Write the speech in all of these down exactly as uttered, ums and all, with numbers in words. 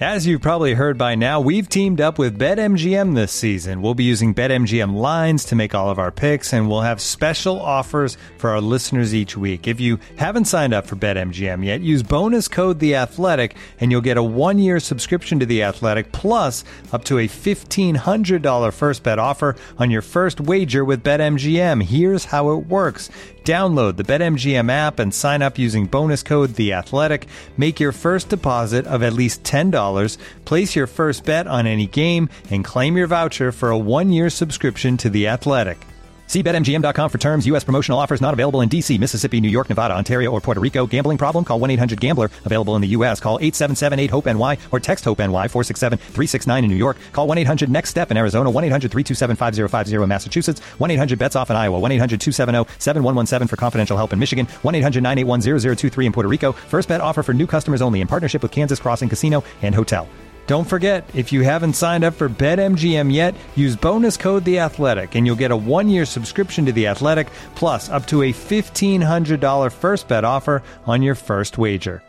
As you've probably heard by now, we've teamed up with BetMGM this season. We'll be using BetMGM lines to make all of our picks, and we'll have special offers for our listeners each week. If you haven't signed up for BetMGM yet, use bonus code The Athletic, and you'll get a one-year subscription to The Athletic, plus up to a fifteen hundred dollars first bet offer on your first wager with BetMGM. Here's how it works. Download the BetMGM app and sign up using bonus code The Athletic. Make your first deposit of at least ten dollars. Place your first bet on any game and claim your voucher for a one-year subscription to The Athletic. See Bet M G M dot com for terms. U S promotional offers not available in D C, Mississippi, New York, Nevada, Ontario, or Puerto Rico. Gambling problem? Call one eight hundred gambler. Available in the U S. Call eight seven seven eight hope N Y or text HOPE-NY four six seven three six nine in New York. Call one eight hundred next step in Arizona. one eight hundred three two seven five zero five zero in Massachusetts. one eight hundred bets off in Iowa. one eight hundred two seven zero seven one one seven for confidential help in Michigan. one eight hundred nine eight one zero zero two three in Puerto Rico. First bet offer for new customers only in partnership with Kansas Crossing Casino and Hotel. Don't forget, if you haven't signed up for BetMGM yet, use bonus code The Athletic, and you'll get a one-year subscription to The Athletic, plus up to a fifteen hundred dollars first bet offer on your first wager.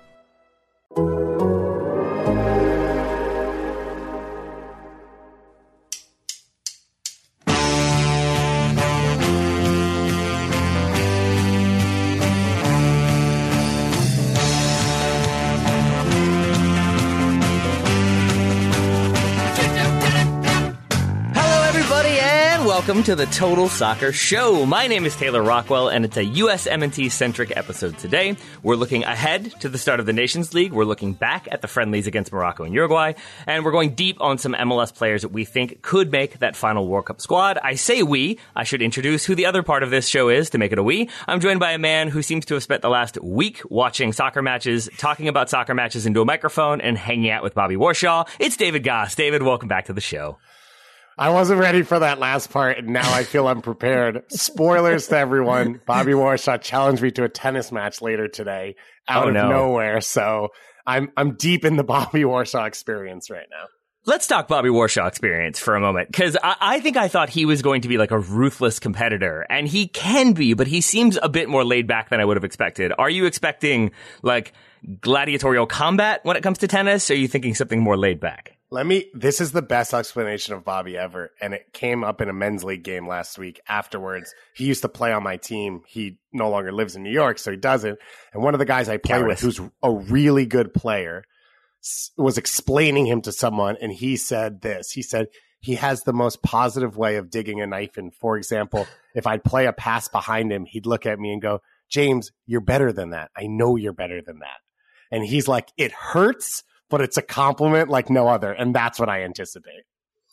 Welcome to the Total Soccer Show. My name is Taylor Rockwell, and it's a U S M and T-centric episode today. We're looking ahead to the start of the Nations League. We're looking back at the friendlies against Morocco and Uruguay, and we're going deep on some M L S players that we think could make that final World Cup squad. I say we. I should introduce who the other part of this show is to make it a we. I'm joined by a man who seems to have spent the last week watching soccer matches, talking about soccer matches into a microphone, and hanging out with Bobby Warshaw. It's David Goss. David, welcome back to the show. I wasn't ready for that last part, and now I feel unprepared. Spoilers to everyone. Bobby Warshaw challenged me to a tennis match later today out oh, of no. nowhere, so I'm I'm deep in the Bobby Warshaw experience right now. Let's talk Bobby Warshaw experience for a moment, because I, I think I thought he was going to be like a ruthless competitor, and he can be, but he seems a bit more laid back than I would have expected. Are you expecting like gladiatorial combat when it comes to tennis, or are you thinking something more laid back? Let me, this is the best explanation of Bobby ever, and it came up in a men's league game last week afterwards. He used to play on my team. He no longer lives in New York, so he doesn't. And one of the guys I play Cowardice. with, who's a really good player, was explaining him to someone, and he said this. He said he has the most positive way of digging a knife in. For example, if I'd play a pass behind him, he'd look at me and go, James, you're better than that. I know you're better than that. And he's like, it hurts, but it's a compliment like no other. And that's what I anticipate.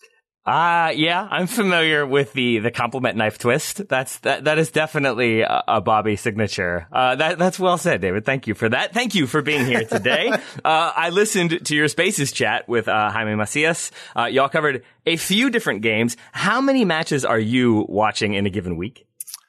Uh, yeah, I'm familiar with the, the compliment knife twist. That's, that, that is definitely a, a Bobby signature. Uh, that, that's well said, David. Thank you for that. Thank you for being here today. uh, I listened to your Spaces chat with, uh, Jaime Macias. Uh, y'all covered a few different games. How many matches are you watching in a given week?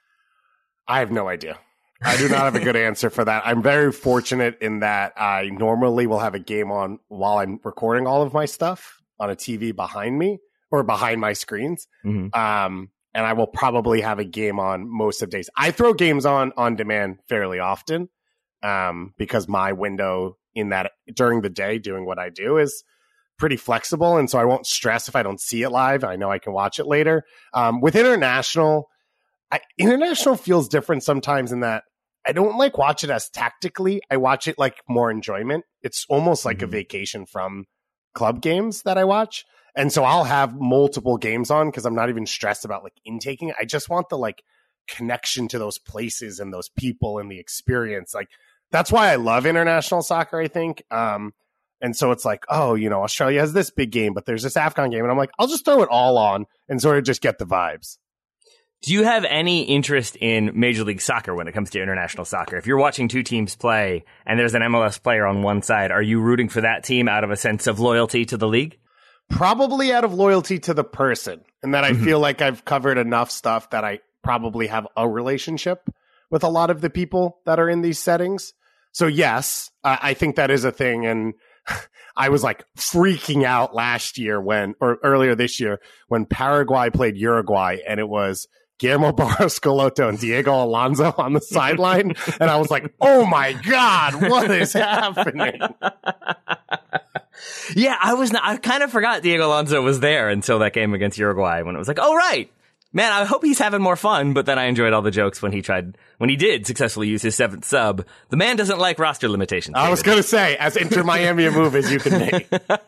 I have no idea. I do not have a good answer for that. I'm very fortunate in that I normally will have a game on while I'm recording all of my stuff on a T V behind me or behind my screens. Mm-hmm. Um, and I will probably have a game on most of days. I throw games on on demand fairly often um, because my window in that during the day doing what I do is pretty flexible. And so I won't stress if I don't see it live. I know I can watch it later. Um, with international, I, international feels different sometimes in that I don't like watch it as tactically. I watch it like more enjoyment. It's almost like mm-hmm. a vacation from club games that I watch. And so I'll have multiple games on because I'm not even stressed about like intaking it. I just want the like connection to those places and those people and the experience. Like that's why I love international soccer, I think. Um, and so it's like, oh, you know, Australia has this big game, but there's this AFCON game. And I'm like, I'll just throw it all on and sort of just get the vibes. Do you have any interest in Major League Soccer when it comes to international soccer? If you're watching two teams play and there's an M L S player on one side, are you rooting for that team out of a sense of loyalty to the league? Probably out of loyalty to the person, and that I mm-hmm. feel like I've covered enough stuff that I probably have a relationship with a lot of the people that are in these settings. So yes, uh, I think that is a thing. And I was like freaking out last year when, or earlier this year, when Paraguay played Uruguay and it was Guillermo Barros Schelotto and Diego Alonso on the sideline. And I was like, oh my God, what is happening? Yeah, I was not, I kind of forgot Diego Alonso was there until that game against Uruguay when it was like, oh, right. Man, I hope he's having more fun, but then I enjoyed all the jokes when he tried, when he did successfully use his seventh sub. The man doesn't like roster limitations. I was going to say, as Inter Miami a move as you can make.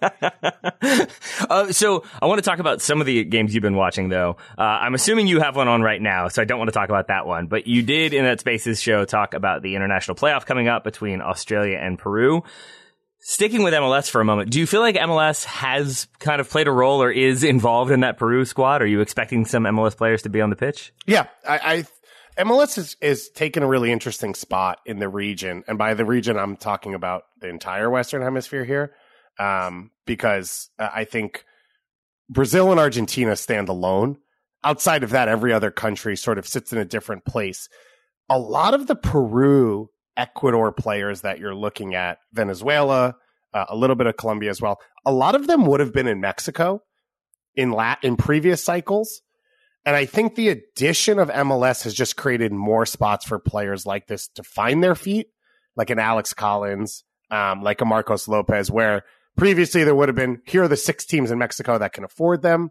uh, so I want to talk about some of the games you've been watching, though. Uh, I'm assuming you have one on right now, so I don't want to talk about that one. But you did, in that Spaces show, talk about the international playoff coming up between Australia and Peru. Sticking with M L S for a moment, do you feel like M L S has kind of played a role or is involved in that Peru squad? Are you expecting some M L S players to be on the pitch? Yeah, I, I M L S is, is taking a really interesting spot in the region. And by the region, I'm talking about the entire Western Hemisphere here, um, because I think Brazil and Argentina stand alone. Outside of that, every other country sort of sits in a different place. A lot of the Peru Ecuador players that you're looking at, Venezuela, uh, a little bit of Colombia as well, a lot of them would have been in Mexico in lat in previous cycles. And I think the addition of M L S has just created more spots for players like this to find their feet, like an Alex Collins, um, like a Marcos Lopez, where previously there would have been, here are the six teams in Mexico that can afford them.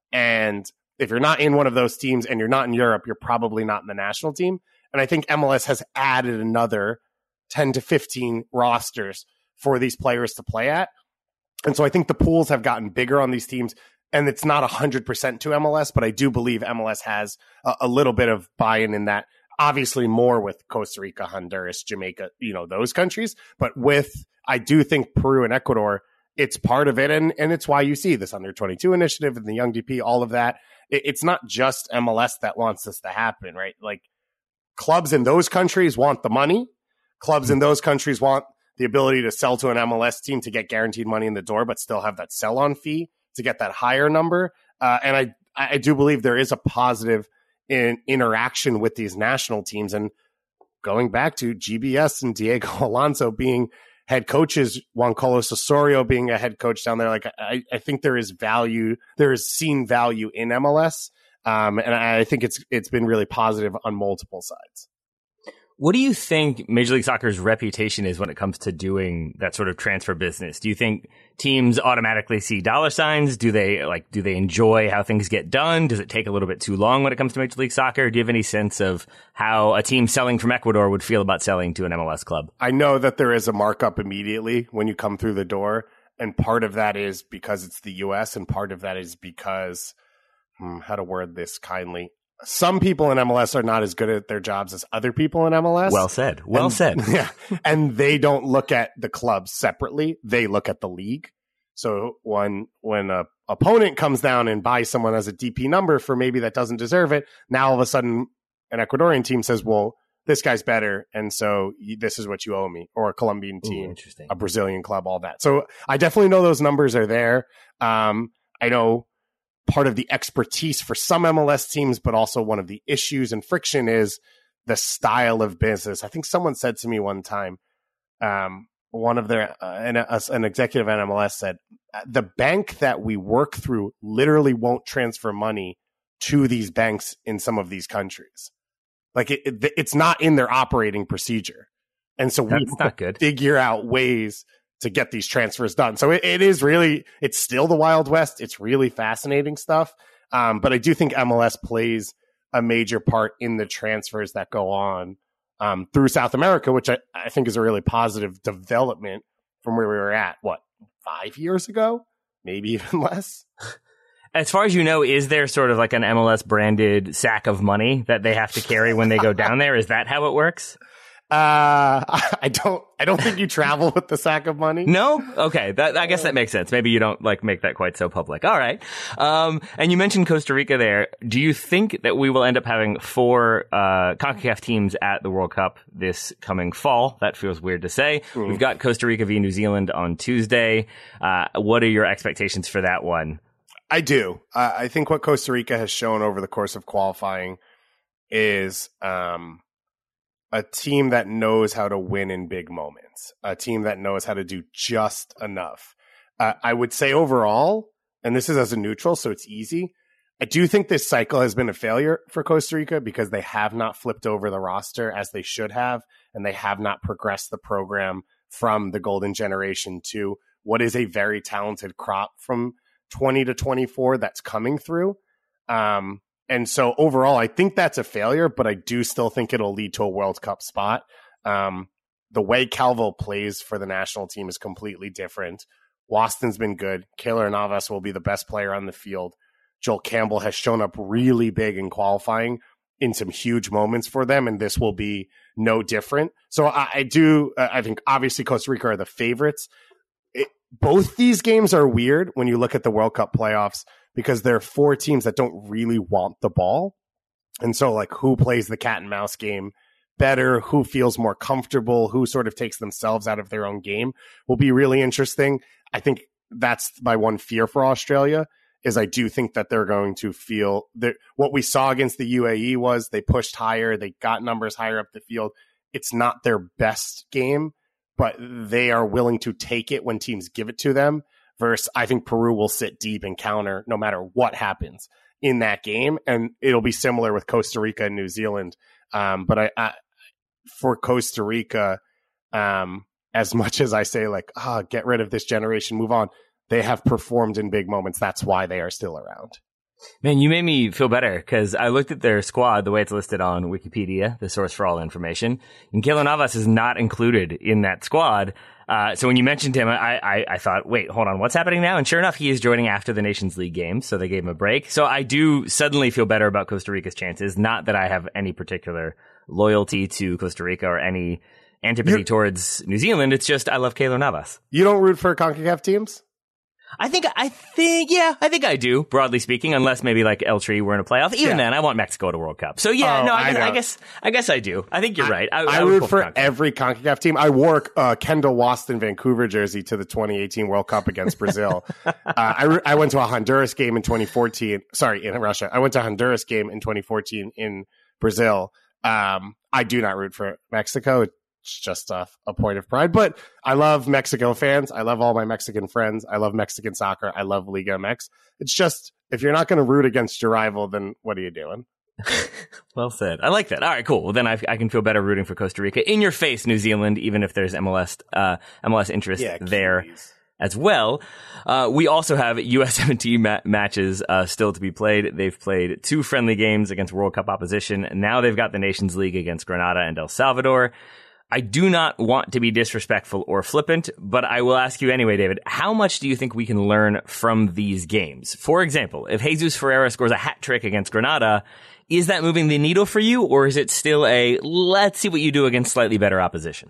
And if you're not in one of those teams and you're not in Europe, you're probably not in the national team. And I think M L S has added another ten to fifteen rosters for these players to play at. And so I think the pools have gotten bigger on these teams. And it's not one hundred percent to M L S, but I do believe M L S has a, a little bit of buy-in in that. Obviously more with Costa Rica, Honduras, Jamaica, you know, those countries. But with, I do think Peru and Ecuador, it's part of it. And, and it's why you see this under twenty-two initiative and the Young D P, all of that. It, it's not just M L S that wants this to happen, right? Like, clubs in those countries want the money. Clubs in those countries want the ability to sell to an M L S team to get guaranteed money in the door, but still have that sell-on fee to get that higher number. Uh, and I, I do believe there is a positive in interaction with these national teams. And going back to G B S and Diego Alonso being head coaches, Juan Carlos Osorio being a head coach down there, like I, I think there is value, there is seen value in M L S. Um, and I think it's it's been really positive on multiple sides. What do you think Major League Soccer's reputation is when it comes to doing that sort of transfer business? Do you think teams automatically see dollar signs? Do they like? Do they enjoy how things get done? Does it take a little bit too long when it comes to Major League Soccer? Do you have any sense of how a team selling from Ecuador would feel about selling to an M L S club? I know that there is a markup immediately when you come through the door, and part of that is because it's the U S, and part of that is because Hmm, how to word this kindly. Some people in M L S are not as good at their jobs as other people in M L S. Well said. Well and, said. Yeah. And they don't look at the clubs separately. They look at the league. So when when a opponent comes down and buys someone as a D P number for maybe that doesn't deserve it, now all of a sudden an Ecuadorian team says, well, this guy's better, and so you, this is what you owe me. Or a Colombian team, Ooh, a Brazilian club, all that. So I definitely know those numbers are there. Um, I know part of the expertise for some M L S teams, but also one of the issues and friction is the style of business. I think someone said to me one time, um, one of their, uh, an, uh, an executive at M L S said, the bank that we work through literally won't transfer money to these banks in some of these countries. Like it, it, it's not in their operating procedure. And so we That's not good. figure out ways to get these transfers done. So it, it is really, it's still the Wild West. It's really fascinating stuff. Um, but I do think M L S plays a major part in the transfers that go on um, through South America, which I, I think is a really positive development from where we were at, what, five years ago? Maybe even less. As far as you know, is there sort of like an M L S branded sack of money that they have to carry when they go down there? Is that how it works? Uh, I don't, I don't think you travel with the sack of money. No? Okay. That, I guess that makes sense. Maybe you don't like make that quite so public. All right. Um, and you mentioned Costa Rica there. Do you think that we will end up having four, uh, CONCACAF teams at the World Cup this coming fall? That feels weird to say. Mm. We've got Costa Rica v New Zealand on Tuesday. Uh, what are your expectations for that one? I do. Uh, I think what Costa Rica has shown over the course of qualifying is, um, a team that knows how to win in big moments, a team that knows how to do just enough. Uh, I would say overall, and this is as a neutral, so it's easy, I do think this cycle has been a failure for Costa Rica because they have not flipped over the roster as they should have, and they have not progressed the program from the golden generation to what is a very talented crop from twenty to twenty-four that's coming through. Um, and so overall, I think that's a failure, but I do still think it'll lead to a World Cup spot. Um, the way Calvo plays for the national team is completely different. Waston's been good. Keylor Navas will be the best player on the field. Joel Campbell has shown up really big in qualifying in some huge moments for them, and this will be no different. So I, I do, uh, I think obviously Costa Rica are the favorites. It, both these games are weird when you look at the World Cup playoffs because there are four teams that don't really want the ball. And so like who plays the cat and mouse game better, who feels more comfortable, who sort of takes themselves out of their own game will be really interesting. I think that's my one fear for Australia is I do think that they're going to feel that what we saw against the U A E was they pushed higher, they got numbers higher up the field. It's not their best game, but they are willing to take it when teams give it to them. Versus I think Peru will sit deep and counter no matter what happens in that game. And it'll be similar with Costa Rica and New Zealand. Um, but I, I, for Costa Rica, um, as much as I say like, ah, oh, get rid of this generation, move on. They have performed in big moments. That's why they are still around. Man, you made me feel better because I looked at their squad the way it's listed on Wikipedia, the source for all information, and Keylor Navas is not included in that squad. Uh, so when you mentioned him, I, I, I thought, wait, hold on, what's happening now? And sure enough, he is joining after the Nations League game, so they gave him a break. So I do suddenly feel better about Costa Rica's chances. Not that I have any particular loyalty to Costa Rica or any antipathy You're, towards New Zealand. It's just I love Keylor Navas. You don't root for CONCACAF teams? I think, I think, yeah, I think I do, broadly speaking, unless maybe like El Tri were in a playoff. Even yeah. then, I want Mexico to World Cup. So yeah, oh, no, I, I, I guess, I guess I do. I think you're I, right. I, I, I root for CONCACAF. Every CONCACAF team. I wore uh, Kendall Waston Vancouver jersey to the twenty eighteen World Cup against Brazil. uh, I, re- I went to a Honduras game in twenty fourteen. Sorry, in Russia. I went to a Honduras game in twenty fourteen in Brazil. Um, I do not root for Mexico. It's just a, a point of pride, but I love Mexico fans. I love all my Mexican friends. I love Mexican soccer. I love Liga M X. It's just, if you're not going to root against your rival, then what are you doing? Well said. I like that. All right, cool. Well, then I, I can feel better rooting for Costa Rica. In your face, New Zealand, even if there's M L S, uh, M L S interest yeah, there Kiwis. As well. Uh, we also have U S M T ma- matches uh, still to be played. They've played two friendly games against World Cup opposition. Now they've got the Nations League against Grenada and El Salvador. I do not want to be disrespectful or flippant, but I will ask you anyway, David, how much do you think we can learn from these games? For example, if Jesus Ferreira scores a hat trick against Grenada, is that moving the needle for you, or is it still a let's see what you do against slightly better opposition?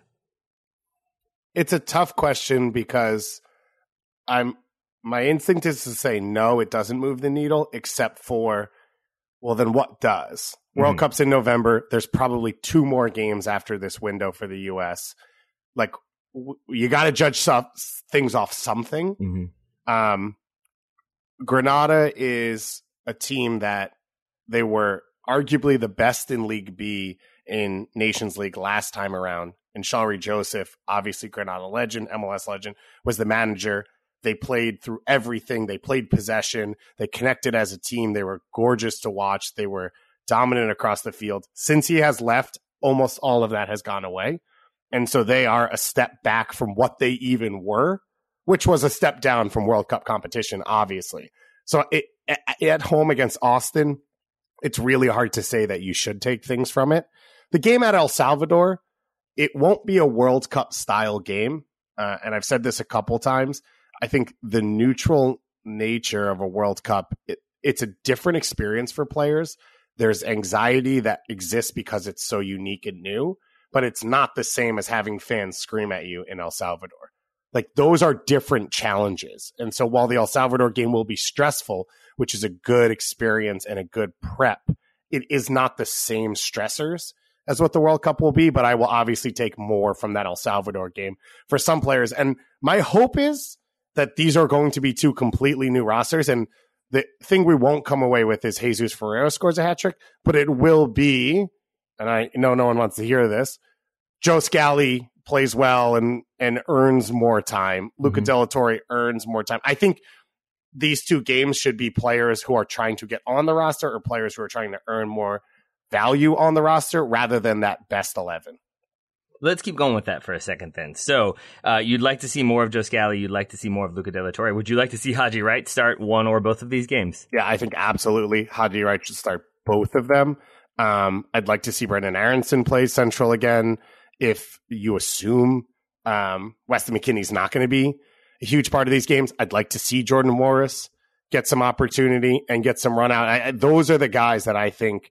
It's a tough question because I'm my instinct is to say no, it doesn't move the needle, except for, well, then what does? World mm-hmm. Cup's in November. There's probably two more games after this window for the U S. Like, w- you got to judge some, things off something. Mm-hmm. Um, Grenada is a team that they were arguably the best in League B in Nations League last time around. And Shalrie Joseph, obviously Grenada legend, M L S legend, was the manager. They played through everything. They played possession. They connected as a team. They were gorgeous to watch. They were dominant across the field. Since he has left, almost all of that has gone away. And so they are a step back from what they even were, which was a step down from World Cup competition, obviously. So it, at home against Austin, it's really hard to say that you should take things from it. The game at El Salvador, it won't be a World Cup style game. Uh, and I've said this a couple times. I think the neutral nature of a World Cup, it, it's a different experience for players. There's anxiety that exists because it's so unique and new, but it's not the same as having fans scream at you in El Salvador. Like, those are different challenges. And so while the El Salvador game will be stressful, which is a good experience and a good prep, it is not the same stressors as what the World Cup will be, but I will obviously take more from that El Salvador game for some players. And my hope is that these are going to be two completely new rosters, and the thing we won't come away with is Jesus Ferreira scores a hat trick, but it will be, and I know no one wants to hear this, Joe Scally plays well and and earns more time. Luca mm-hmm. De La Torre earns more time. I think these two games should be players who are trying to get on the roster or players who are trying to earn more value on the roster rather than that best eleven. Let's keep going with that for a second then. So uh, you'd like to see more of Joe Scally. You'd like to see more of Luca De La Torre. Would you like to see Haji Wright start one or both of these games? Yeah, I think absolutely Haji Wright should start both of them. Um, I'd like to see Brendan Aronson play central again. If you assume um, Weston McKennie's not going to be a huge part of these games, I'd like to see Jordan Morris get some opportunity and get some run out. I, those are the guys that I think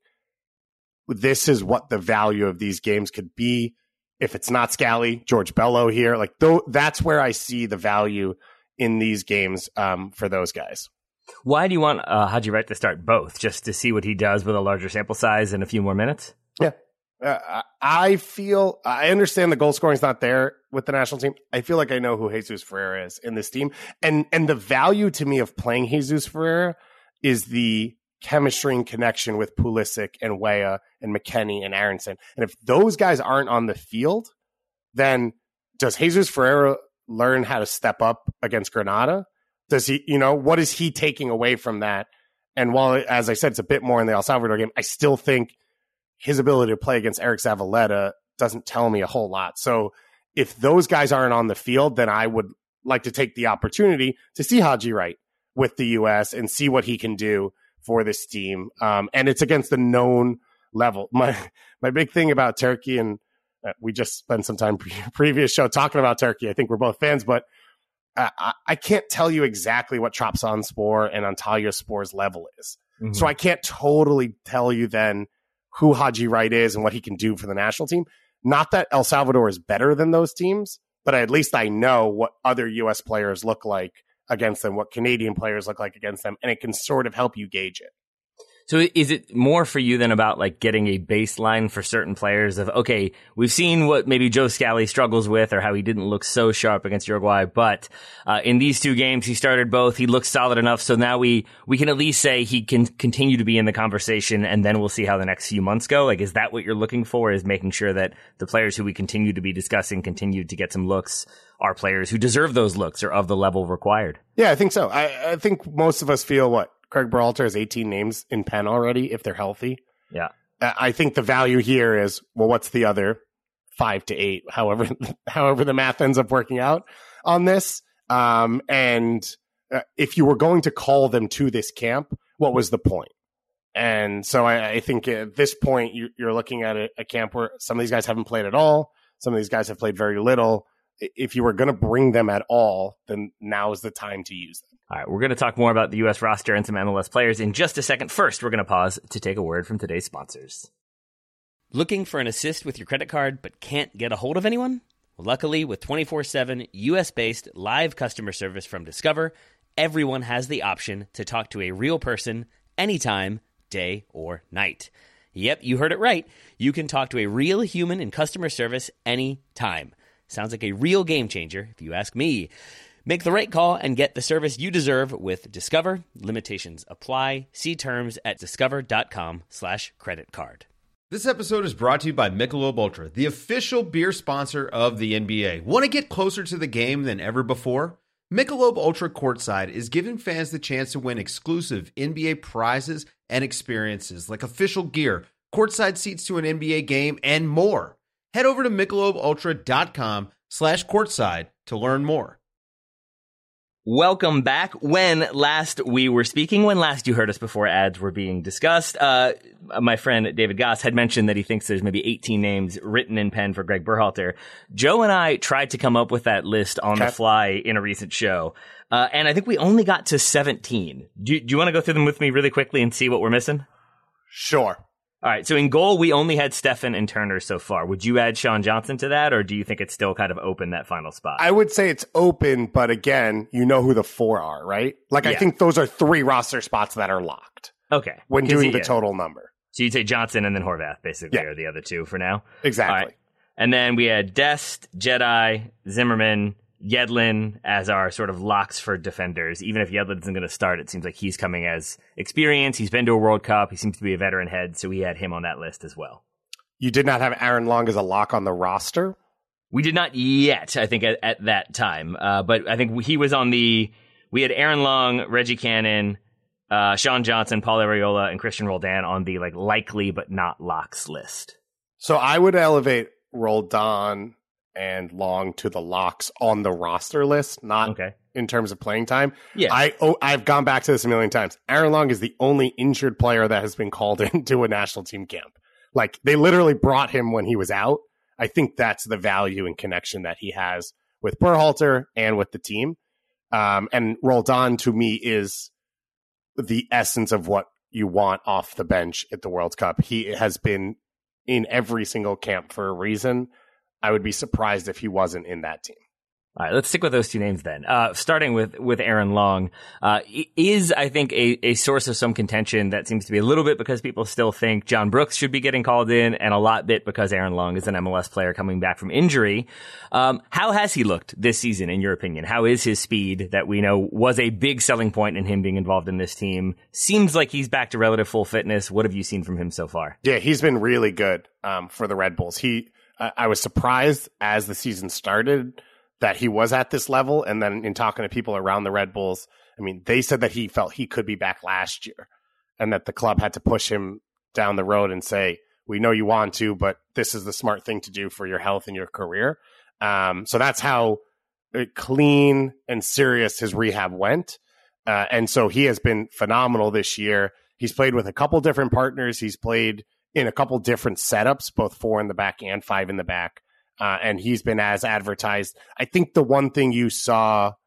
this is what the value of these games could be. If it's not Scally, George Bello here, like th- that's where I see the value in these games um, for those guys. Why do you want uh, Haji Wright to start both? Just to see what he does with a larger sample size in a few more minutes? Yeah. Uh, I feel, I understand the goal scoring is not there with the national team. I feel like I know who Jesus Ferreira is in this team. And, and the value to me of playing Jesus Ferreira is the chemistry and connection with Pulisic and Weah and McKennie and Aronson. And if those guys aren't on the field, then does Jesus Ferreira learn how to step up against Granada? Does he, you know, what is he taking away from that? And while, as I said, it's a bit more in the El Salvador game, I still think his ability to play against Eric Zavaleta doesn't tell me a whole lot. So if those guys aren't on the field, then I would like to take the opportunity to see Haji Wright with the U S and see what he can do for this team. Um, and it's against the known level. My my big thing about Turkey, and uh, we just spent some time pre- previous show talking about Turkey. I think we're both fans, but uh, I, I can't tell you exactly what Trabzonspor and Antalyaspor's level is. Mm-hmm. So I can't totally tell you then who Haji Wright is and what he can do for the national team. Not that El Salvador is better than those teams, but at least I know what other U S players look like against them, what Canadian players look like against them, and it can sort of help you gauge it. So is it more for you than about like getting a baseline for certain players of, okay, we've seen what maybe Joe Scally struggles with or how he didn't look so sharp against Uruguay, but uh, in these two games, he started both. He looked solid enough. So now we, we can at least say he can continue to be in the conversation, and then we'll see how the next few months go. Like, is that what you're looking for, is making sure that the players who we continue to be discussing continue to get some looks are players who deserve those looks or of the level required? Yeah, I think so. I, I think most of us feel what? Craig Berhalter has eighteen names in pen already if they're healthy. Yeah. I think the value here is, well, what's the other five to eight, however, however the math ends up working out on this. Um, and uh, if you were going to call them to this camp, what was the point? And so I, I think at this point, you, you're looking at a, a camp where some of these guys haven't played at all. Some of these guys have played very little. If you were going to bring them at all, then now is the time to use them. All right, we're going to talk more about the U S roster and some M L S players in just a second. First, we're going to pause to take a word from today's sponsors. Looking for an assist with your credit card but can't get a hold of anyone? Luckily, with twenty-four seven U S-based live customer service from Discover, everyone has the option to talk to a real person anytime, day or night. Yep, you heard it right. You can talk to a real human in customer service anytime. Sounds like a real game changer, if you ask me. Make the right call and get the service you deserve with Discover. Limitations apply. See terms at discover.com slash credit card. This episode is brought to you by Michelob Ultra, the official beer sponsor of the N B A. Want to get closer to the game than ever before? Michelob Ultra Courtside is giving fans the chance to win exclusive N B A prizes and experiences like official gear, courtside seats to an N B A game, and more. Head over to michelobultra.com slash courtside to learn more. Welcome back. When last we were speaking, when last you heard us before ads were being discussed, uh, my friend David Goss had mentioned that he thinks there's maybe eighteen names written in pen for Greg Berhalter. Joe and I tried to come up with that list on okay. the fly in a recent show, uh, and I think we only got to seventeen. Do, do you want to go through them with me really quickly and see what we're missing? Sure. All right, so in goal, we only had Stefan and Turner so far. Would you add Sean Johnson to that, or do you think it's still kind of open, that final spot? I would say it's open, but again, you know who the four are, right? Like, yeah. I think those are three roster spots that are locked. Okay. When doing the yeah. total number. So you'd say Johnson and then Horvath, basically, yeah. are the other two for now? Exactly. Right. And then we had Dest, Jedi, Zimmerman, Yedlin as our sort of locks for defenders. Even if Yedlin isn't going to start, it seems like he's coming as experience. He's been to a World Cup. He seems to be a veteran head, so we had him on that list as well. You did not have Aaron Long as a lock on the roster? We did not yet, I think, at, at that time. Uh, but I think he was on the... We had Aaron Long, Reggie Cannon, uh, Sean Johnson, Paul Arriola, and Christian Roldan on the like likely but not locks list. So I would elevate Roldan and Long to the locks on the roster list, not Okay. in terms of playing time. Yeah. I, oh, I've gone back to this a million times. Aaron Long is the only injured player that has been called into a national team camp. Like, they literally brought him when he was out. I think that's the value and connection that he has with Berhalter and with the team. Um, and Roldan, to me, is the essence of what you want off the bench at the World Cup. He has been in every single camp for a reason. I would be surprised if he wasn't in that team. All right, let's stick with those two names then. Uh, starting with, with Aaron Long, uh, is, I think, a, a source of some contention that seems to be a little bit because people still think John Brooks should be getting called in, and a lot bit because Aaron Long is an M L S player coming back from injury. Um, how has he looked this season, in your opinion? How is his speed that we know was a big selling point in him being involved in this team? Seems like he's back to relative full fitness. What have you seen from him so far? Yeah, he's been really good um, for the Red Bulls. He, uh, I was surprised as the season started that he was at this level. And then in talking to people around the Red Bulls, I mean, they said that he felt he could be back last year and that the club had to push him down the road and say, we know you want to, but this is the smart thing to do for your health and your career. Um, so that's how clean and serious his rehab went. Uh, and so he has been phenomenal this year. He's played with a couple different partners. He's played in a couple different setups, both four in the back and five in the back. Uh, and he's been as advertised. I think the one thing you saw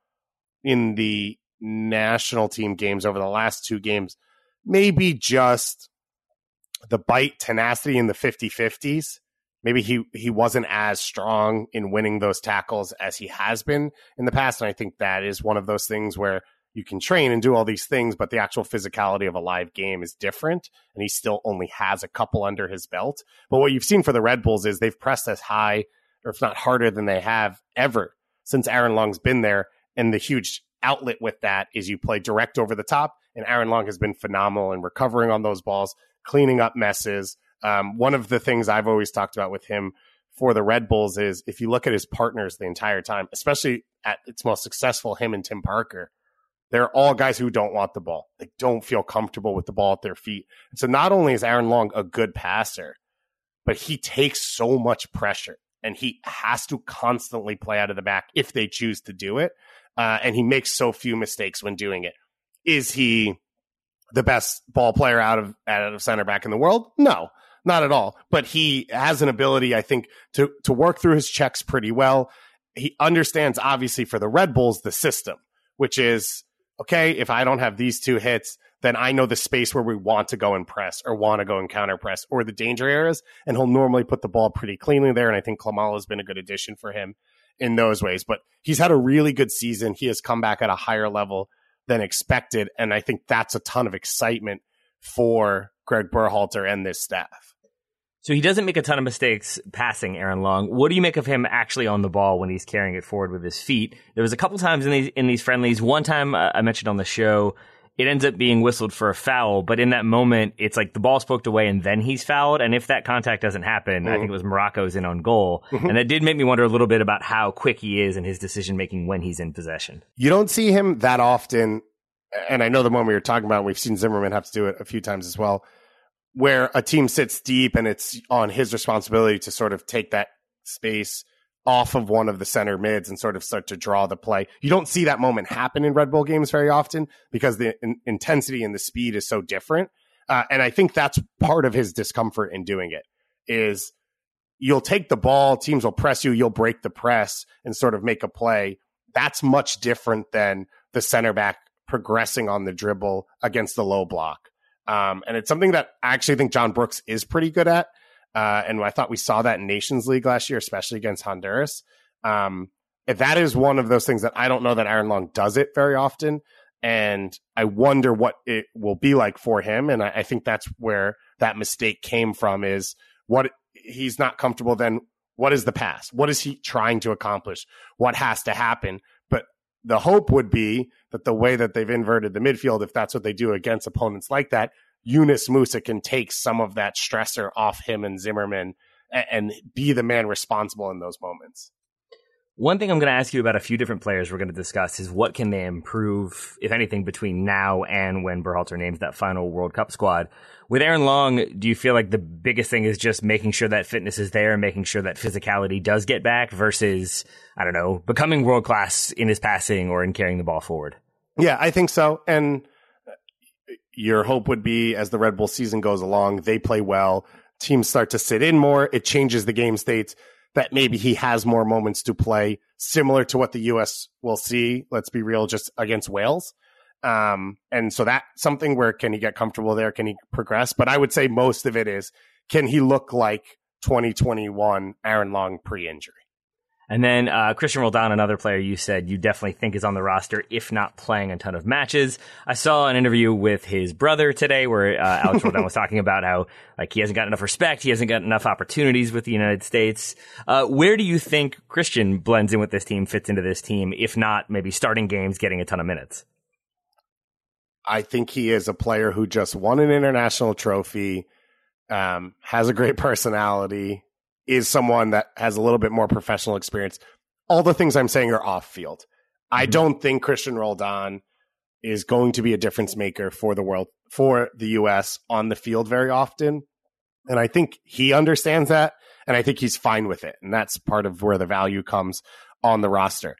in the national team games over the last two games, maybe just the bite, tenacity in the fifty-fifties. Maybe he, he wasn't as strong in winning those tackles as he has been in the past. And I think that is one of those things where you can train and do all these things, but the actual physicality of a live game is different. And he still only has a couple under his belt. But what you've seen for the Red Bulls is they've pressed as high, or if not harder than they have ever since Aaron Long's been there. And the huge outlet with that is you play direct over the top. And Aaron Long has been phenomenal in recovering on those balls, cleaning up messes. Um, one of the things I've always talked about with him for the Red Bulls is if you look at his partners the entire time, especially at its most successful, him and Tim Parker, they're all guys who don't want the ball. They don't feel comfortable with the ball at their feet. And so not only is Aaron Long a good passer, but he takes so much pressure and he has to constantly play out of the back if they choose to do it. Uh, and he makes so few mistakes when doing it. Is he the best ball player out of, out of center back in the world? No, not at all. But he has an ability, I think, to, to work through his checks pretty well. He understands, obviously, for the Red Bulls, the system, which is, okay, if I don't have these two hits, then I know the space where we want to go and press or want to go and counter press or the danger areas. And he'll normally put the ball pretty cleanly there. And I think Klimala has been a good addition for him in those ways. But he's had a really good season. He has come back at a higher level than expected. And I think that's a ton of excitement for Greg Berhalter and this staff. So he doesn't make a ton of mistakes passing Aaron Long. What do you make of him actually on the ball when he's carrying it forward with his feet? There was a couple times in these in these friendlies. One time uh, I mentioned on the show, it ends up being whistled for a foul, but in that moment, it's like the ball's poked away and then he's fouled. And if that contact doesn't happen, mm-hmm. I think it was Morocco's in on goal. Mm-hmm. And that did make me wonder a little bit about how quick he is in his decision making when he's in possession. You don't see him that often. And I know the moment we were talking about, we've seen Zimmerman have to do it a few times as well, where a team sits deep and it's on his responsibility to sort of take that space off of one of the center mids and sort of start to draw the play. You don't see that moment happen in Red Bull games very often because the in- intensity and the speed is so different. Uh, and I think that's part of his discomfort in doing it is you'll take the ball, teams will press you, you'll break the press and sort of make a play. That's much different than the center back progressing on the dribble against the low block. Um, and it's something that I actually think John Brooks is pretty good at. Uh, and I thought we saw that in Nations League last year, especially against Honduras. Um, that is one of those things that I don't know that Aaron Long does it very often. And I wonder what it will be like for him. And I, I think that's where that mistake came from is what he's not comfortable. Then what is the pass? What is he trying to accomplish? What has to happen? But the hope would be that the way that they've inverted the midfield, if that's what they do against opponents like that, Yunus Musa can take some of that stressor off him and Zimmerman and, and be the man responsible in those moments. One thing I'm going to ask you about a few different players we're going to discuss is what can they improve, if anything, between now and when Berhalter names that final World Cup squad. With Aaron Long, do you feel like the biggest thing is just making sure that fitness is there and making sure that physicality does get back versus, I don't know, becoming world-class in his passing or in carrying the ball forward? Yeah, I think so. And your hope would be as the Red Bull season goes along, they play well, teams start to sit in more, it changes the game states, that maybe he has more moments to play, similar to what the U S will see, let's be real, just against Wales. Um, and so that's something where can he get comfortable there? Can he progress? But I would say most of it is, can he look like twenty twenty-one Aaron Long pre-injury? And then uh, Christian Roldan, another player you said you definitely think is on the roster, if not playing a ton of matches. I saw an interview with his brother today where uh, Alex Roldan was talking about how like he hasn't got enough respect, he hasn't got enough opportunities with the United States. Uh, where do you think Christian blends in with this team, fits into this team, if not maybe starting games, getting a ton of minutes? I think he is a player who just won an international trophy, um, has a great personality, is someone that has a little bit more professional experience. All the things I'm saying are off field. Mm-hmm. I don't think Christian Roldan is going to be a difference maker for the world, for the U S on the field very often. And I think he understands that. And I think he's fine with it. And that's part of where the value comes on the roster.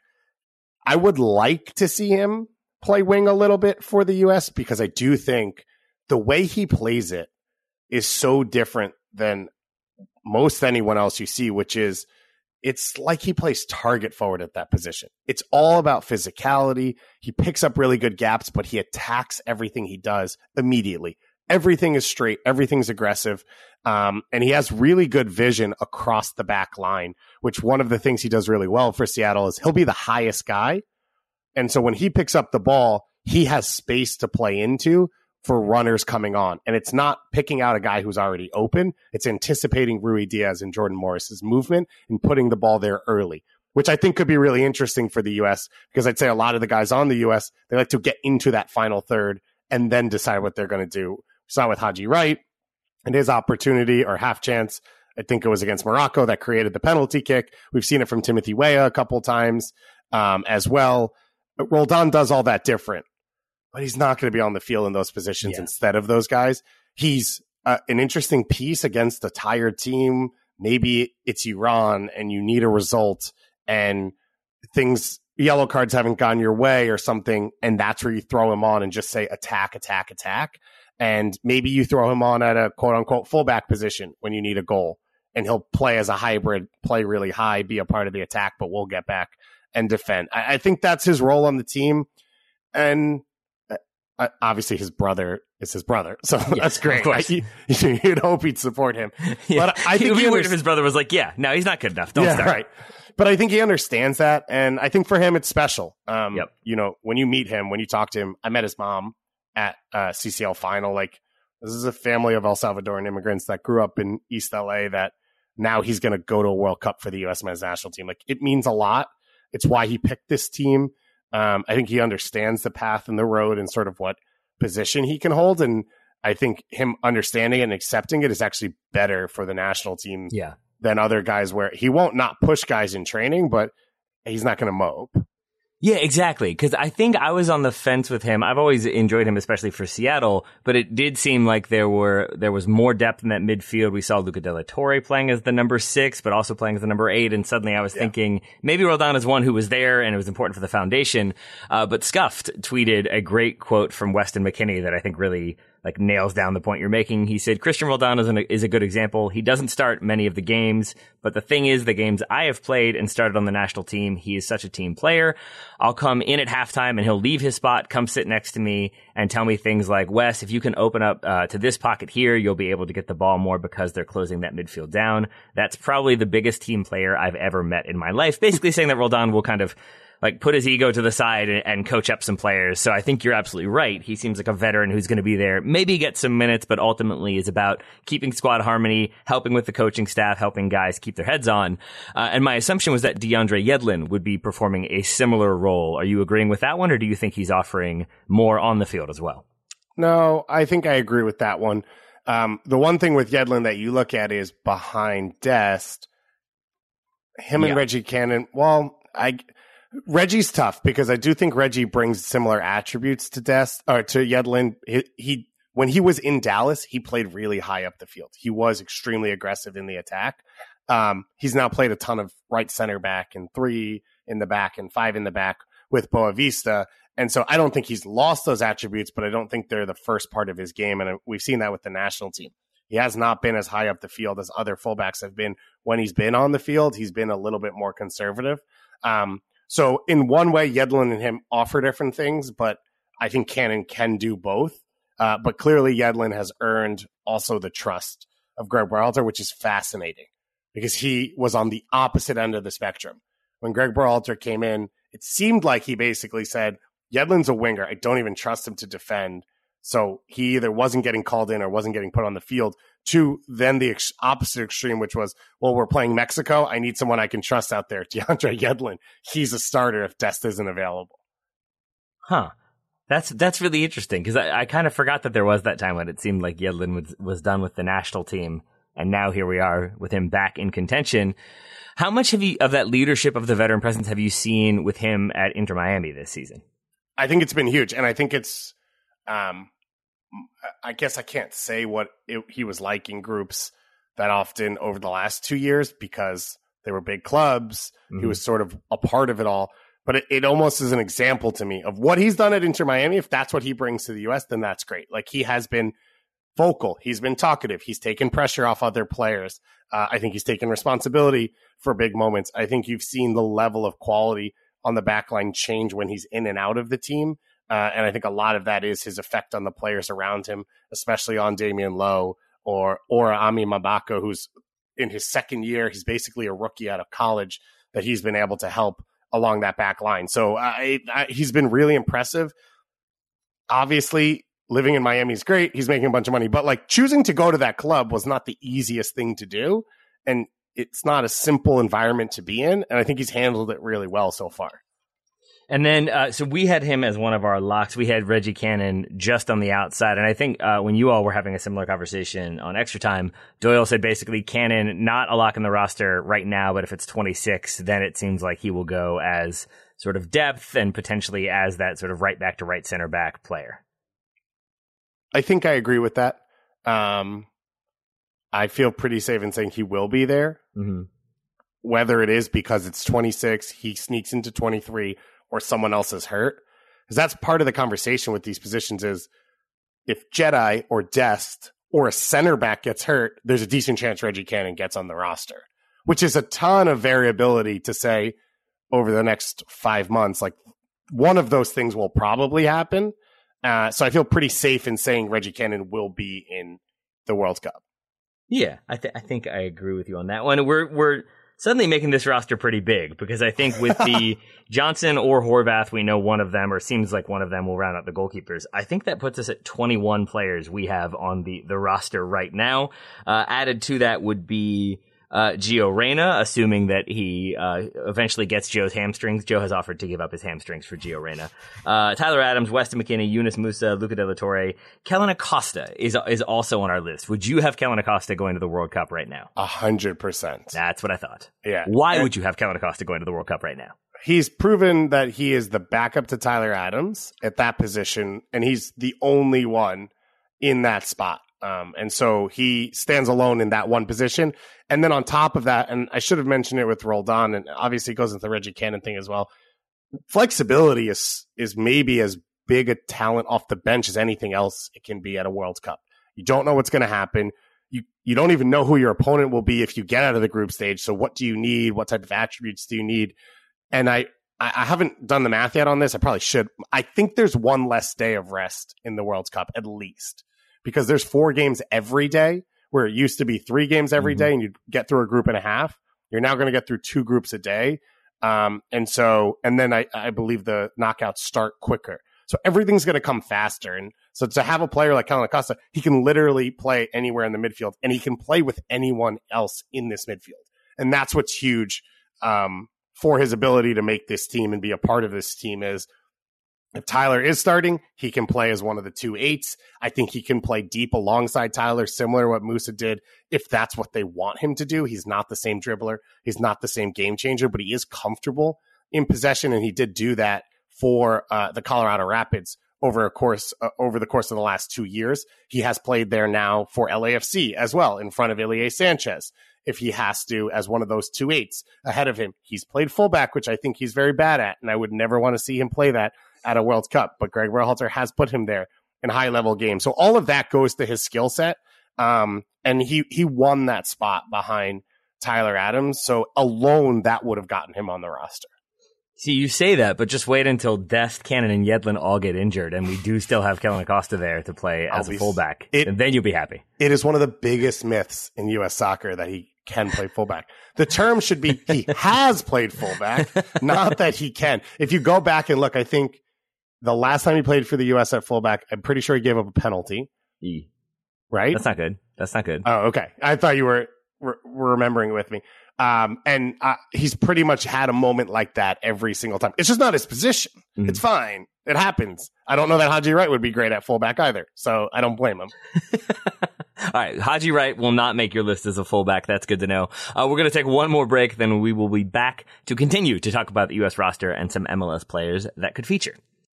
I would like to see him play wing a little bit for the U S because I do think the way he plays it is so different than most anyone else you see, which is it's like he plays target forward at that position. It's all about physicality. He picks up really good gaps, but he attacks everything he does immediately. Everything is straight. Everything's aggressive. Um, and he has really good vision across the back line, which one of the things he does really well for Seattle is he'll be the highest guy. And so when he picks up the ball, he has space to play into for runners coming on. And it's not picking out a guy who's already open. It's anticipating Rui Diaz and Jordan Morris's movement and putting the ball there early, which I think could be really interesting for the U S because I'd say a lot of the guys on the U S, they like to get into that final third and then decide what they're going to do. We saw with Haji Wright and his opportunity or half chance. I think it was against Morocco that created the penalty kick. We've seen it from Timothy Weah a couple times um, as well. But Roldan does all that different. But he's not going to be on the field in those positions yeah. instead of those guys. He's uh, an interesting piece against a tired team. Maybe it's Iran and you need a result and things, yellow cards haven't gone your way or something. And that's where you throw him on and just say attack, attack, attack. And maybe you throw him on at a quote unquote fullback position when you need a goal and he'll play as a hybrid, play really high, be a part of the attack, but we'll get back and defend. I, I think that's his role on the team. And Uh, obviously, his brother is his brother, so yes, that's great. I, you, you'd hope he'd support him. Yeah. But I think it would he be under- weird if his brother was like, "Yeah, no, he's not good enough. Don't yeah, start." Right. But I think he understands that, and I think for him it's special. Um, yep. You know, when you meet him, when you talk to him, I met his mom at uh, C C L final. Like, this is a family of El Salvadoran immigrants that grew up in East L A. That now he's going to go to a World Cup for the U S men's national team. Like, it means a lot. It's why he picked this team. Um, I think he understands the path and the road and sort of what position he can hold, and I think him understanding it and accepting it is actually better for the national team yeah. than other guys where he won't not push guys in training, but he's not going to mope. Yeah, exactly. Because I think I was on the fence with him. I've always enjoyed him, especially for Seattle, but it did seem like there were there was more depth in that midfield. We saw Luca De La Torre playing as the number six, but also playing as the number eight. And suddenly I was yeah. thinking maybe Roldan is one who was there and it was important for the foundation. Uh, but Scuffed tweeted a great quote from Weston McKennie that I think really like nails down the point you're making. He said, Christian Roldan is, an, is a good example. He doesn't start many of the games, but the thing is, the games I have played and started on the national team, he is such a team player. I'll come in at halftime and he'll leave his spot, come sit next to me and tell me things like, Wes, if you can open up uh, to this pocket here, you'll be able to get the ball more because they're closing that midfield down. That's probably the biggest team player I've ever met in my life. Basically saying that Roldan will kind of like put his ego to the side and, and coach up some players. So I think you're absolutely right. He seems like a veteran who's going to be there, maybe get some minutes, but ultimately is about keeping squad harmony, helping with the coaching staff, helping guys keep their heads on. Uh, and my assumption was that DeAndre Yedlin would be performing a similar role. Are you agreeing with that one, or do you think he's offering more on the field as well? No, I think I agree with that one. Um, the one thing with Yedlin that you look at is behind Dest, him and yeah. Reggie Cannon, well, I Reggie's tough because I do think Reggie brings similar attributes to Dest or to Yedlin. He, he when he was in Dallas, he played really high up the field. He was extremely aggressive in the attack. Um, he's now played a ton of right center back and three in the back and five in the back with Boavista. And so I don't think he's lost those attributes, but I don't think they're the first part of his game. And we've seen that with the national team. He has not been as high up the field as other fullbacks have been. When he's been on the field, he's been a little bit more conservative. Um, so in one way, Yedlin and him offer different things, but I think Cannon can do both. Uh, but clearly Yedlin has earned also the trust of Greg Berhalter, which is fascinating because he was on the opposite end of the spectrum. When Greg Berhalter came in, it seemed like he basically said, Yedlin's a winger. I don't even trust him to defend. So he either wasn't getting called in or wasn't getting put on the field, to then the ex- opposite extreme, which was, well, we're playing Mexico. I need someone I can trust out there. DeAndre Yedlin, he's a starter if Dest isn't available. Huh. That's that's really interesting because I, I kind of forgot that there was that time when it seemed like Yedlin was, was done with the national team. And now here we are with him back in contention. How much have you, of that leadership of the veteran presence have you seen with him at Inter Miami this season? I think it's been huge. And I think it's, um, I guess I can't say what it, he was like in groups that often over the last two years because they were big clubs. Mm-hmm. He was sort of a part of it all. But it, it almost is an example to me of what he's done at Inter Miami. If that's what he brings to the U S, then that's great. Like he has been vocal. He's been talkative. He's taken pressure off other players. Uh, I think he's taken responsibility for big moments. I think you've seen the level of quality on the back line change when he's in and out of the team. Uh, and I think a lot of that is his effect on the players around him, especially on Damian Lowe or, or Ami Mabako, who's in his second year. He's basically a rookie out of college that he's been able to help along that back line. So I, I, he's been really impressive. Obviously, living in Miami is great. He's making a bunch of money, but like choosing to go to that club was not the easiest thing to do. And it's not a simple environment to be in. And I think he's handled it really well so far. And then, uh, so we had him as one of our locks. We had Reggie Cannon just on the outside. And I think uh, when you all were having a similar conversation on Extra Time, Doyle said basically Cannon, not a lock in the roster right now, but if it's twenty-six, then it seems like he will go as sort of depth and potentially as that sort of right back to right center back player. I think I agree with that. Um, I feel pretty safe in saying he will be there. Mm-hmm. Whether it is because it's twenty-six, he sneaks into twenty-three, or someone else is hurt. Because that's part of the conversation with these positions is if Jedi or Dest or a center back gets hurt, there's a decent chance Reggie Cannon gets on the roster, which is a ton of variability to say over the next five months. Like one of those things will probably happen. Uh, so I feel pretty safe in saying Reggie Cannon will be in the World Cup. Yeah, I, th- I think I agree with you on that one. We're we're suddenly making this roster pretty big because I think with the Johnson or Horvath, we know one of them, or seems like one of them will round out the goalkeepers. I think that puts us at twenty-one players we have on the, the roster right now. Uh, added to that would be uh, Gio Reyna, assuming that he uh, eventually gets Joe's hamstrings. Joe has offered to give up his hamstrings for Gio Reyna. Uh, Tyler Adams, Weston McKennie, Yunus Musa, Luca De La Torre. Kellen Acosta is is also on our list. Would you have Kellen Acosta going to the World Cup right now? A hundred percent. That's what I thought. Yeah. Why and would you have Kellen Acosta going to the World Cup right now? He's proven that he is the backup to Tyler Adams at that position, and he's the only one in that spot. Um, and so he stands alone in that one position. And then on top of that, and I should have mentioned it with Roldan, and obviously it goes into the Reggie Cannon thing as well. Flexibility is is maybe as big a talent off the bench as anything else it can be at a World Cup. You don't know what's going to happen. You you don't even know who your opponent will be if you get out of the group stage. So what do you need? What type of attributes do you need? And I, I haven't done the math yet on this. I probably should. I think there's one less day of rest in the World Cup, at least, because there's four games every day, where it used to be three games every mm-hmm. day and you'd get through a group and a half. You're now going to get through two groups a day. Um, and so, and then I, I believe the knockouts start quicker. So everything's going to come faster. And so to have a player like Kellen Acosta, he can literally play anywhere in the midfield and he can play with anyone else in this midfield. And that's what's huge um, for his ability to make this team and be a part of this team is if Tyler is starting, he can play as one of the two eights. I think he can play deep alongside Tyler, similar to what Musa did, if that's what they want him to do. He's not the same dribbler. He's not the same game changer, but he is comfortable in possession, and he did do that for uh, the Colorado Rapids over a course uh, over the course of the last two years. He has played there now for L A F C as well, in front of Ilie Sanchez, if he has to, as one of those two eights ahead of him. He's played fullback, which I think he's very bad at, and I would never want to see him play that at a World Cup, but Greg Berhalter has put him there in high-level games. So all of that goes to his skill set, um, and he, he won that spot behind Tyler Adams, so alone that would have gotten him on the roster. See, you say that, but just wait until Dest, Cannon, and Yedlin all get injured, and we do still have Kellen Acosta there to play as I'll a be, fullback, it, and then you'll be happy. It is one of the biggest myths in U S soccer that he can play fullback. The term should be he has played fullback, not that he can. If you go back and look, I think the last time he played for the U S at fullback, I'm pretty sure he gave up a penalty. E. Right? That's not good. That's not good. Oh, okay. I thought you were, were, were remembering with me. Um, and uh, he's pretty much had a moment like that every single time. It's just not his position. Mm-hmm. It's fine. It happens. I don't know that Haji Wright would be great at fullback either, so I don't blame him. All right, Haji Wright will not make your list as a fullback. That's good to know. Uh, we're going to take one more break, then we will be back to continue to talk about the U S roster and some M L S players that could feature.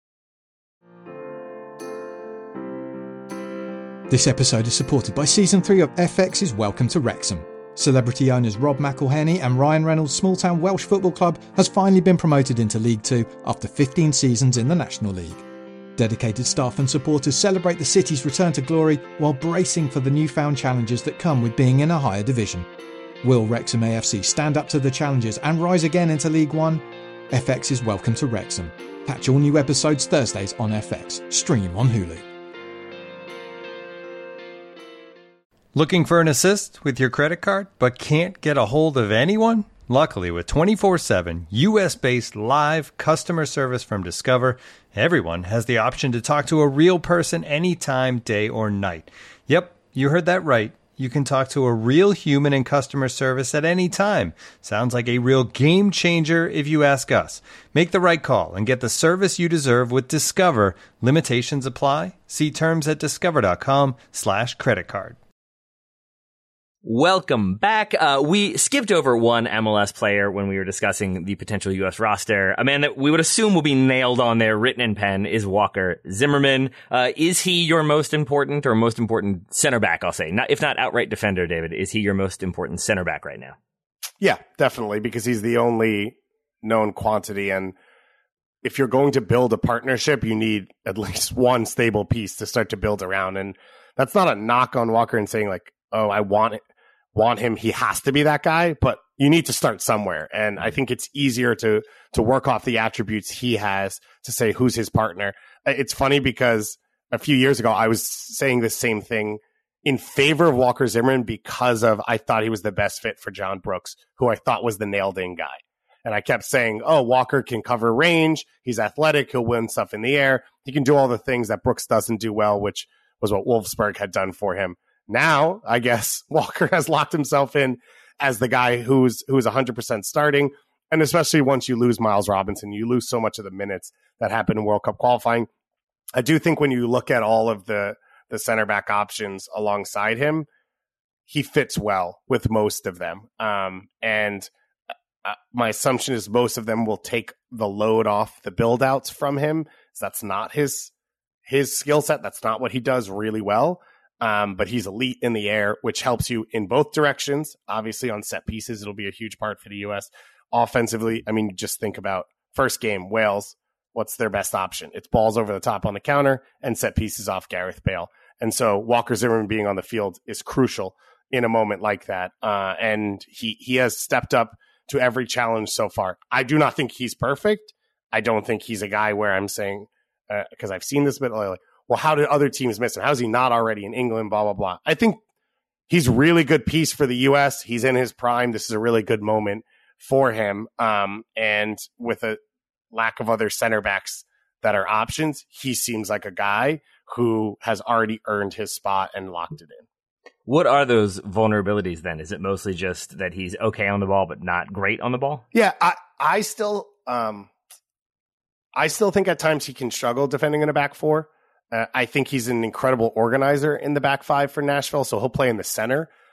This episode is supported by Season three of F X's Welcome to Wrexham. Celebrity owners Rob McElhenney and Ryan Reynolds' small-town Welsh football club has finally been promoted into League Two after fifteen seasons in the National League. Dedicated staff and supporters celebrate the city's return to glory while bracing for the newfound challenges that come with being in a higher division. Will Wrexham A F C stand up to the challenges and rise again into League One? F X's Welcome to Wrexham. Catch all new episodes Thursdays on F X. Stream on Hulu. Looking for an assist with your credit card, but can't get a hold of anyone? Luckily, with twenty-four seven U S-based live customer service from Discover, everyone has the option to talk to a real person anytime, day or night. Yep, you heard that right. You can talk to a real human in customer service at any time. Sounds like a real game changer if you ask us. Make the right call and get the service you deserve with Discover. Limitations apply. See terms at discover.com slash credit card. Welcome back. Uh, we skipped over one M L S player when we were discussing the potential U S roster. A man that we would assume will be nailed on there, written in pen, is Walker Zimmerman. Uh, is he your most important or most important center back, I'll say? Not, if not outright defender, David, is he your most important center back right now? Yeah, definitely, because he's the only known quantity. And if you're going to build a partnership, you need at least one stable piece to start to build around. And that's not a knock on Walker and saying like, oh, I want it. want him, he has to be that guy, but you need to start somewhere. And I think it's easier to to work off the attributes he has to say who's his partner. It's funny because a few years ago, I was saying the same thing in favor of Walker Zimmerman because of I thought he was the best fit for John Brooks, who I thought was the nailed-in guy. And I kept saying, oh, Walker can cover range, he's athletic, he'll win stuff in the air, he can do all the things that Brooks doesn't do well, which was what Wolfsburg had done for him. Now, I guess Walker has locked himself in as the guy who's who's one hundred percent starting. And especially once you lose Miles Robinson, you lose so much of the minutes that happened in World Cup qualifying. I do think when you look at all of the, the center back options alongside him, he fits well with most of them. Um, and uh, my assumption is most of them will take the load off the build outs from him. So that's not his his skill set. That's not what he does really well. Um, but he's elite in the air, which helps you in both directions. Obviously, on set pieces, it'll be a huge part for the U S. Offensively, I mean, just think about first game, Wales. What's their best option? It's balls over the top on the counter and set pieces off Gareth Bale. And so Walker Zimmerman being on the field is crucial in a moment like that. Uh, and he, he has stepped up to every challenge so far. I do not think he's perfect. I don't think he's a guy where I'm saying, because uh, I've seen this bit, like, well, how did other teams miss him? How is he not already in England? Blah, blah, blah. I think he's a really good piece for the U S. He's in his prime. This is a really good moment for him. Um, and with a lack of other center backs that are options, he seems like a guy who has already earned his spot and locked it in. What are those vulnerabilities then? Is it mostly just that he's okay on the ball, but not great on the ball? Yeah, I, I still, um, I still think at times he can struggle defending in a back four. Uh, I think he's an incredible organizer in the back five for Nashville, so he'll play in the center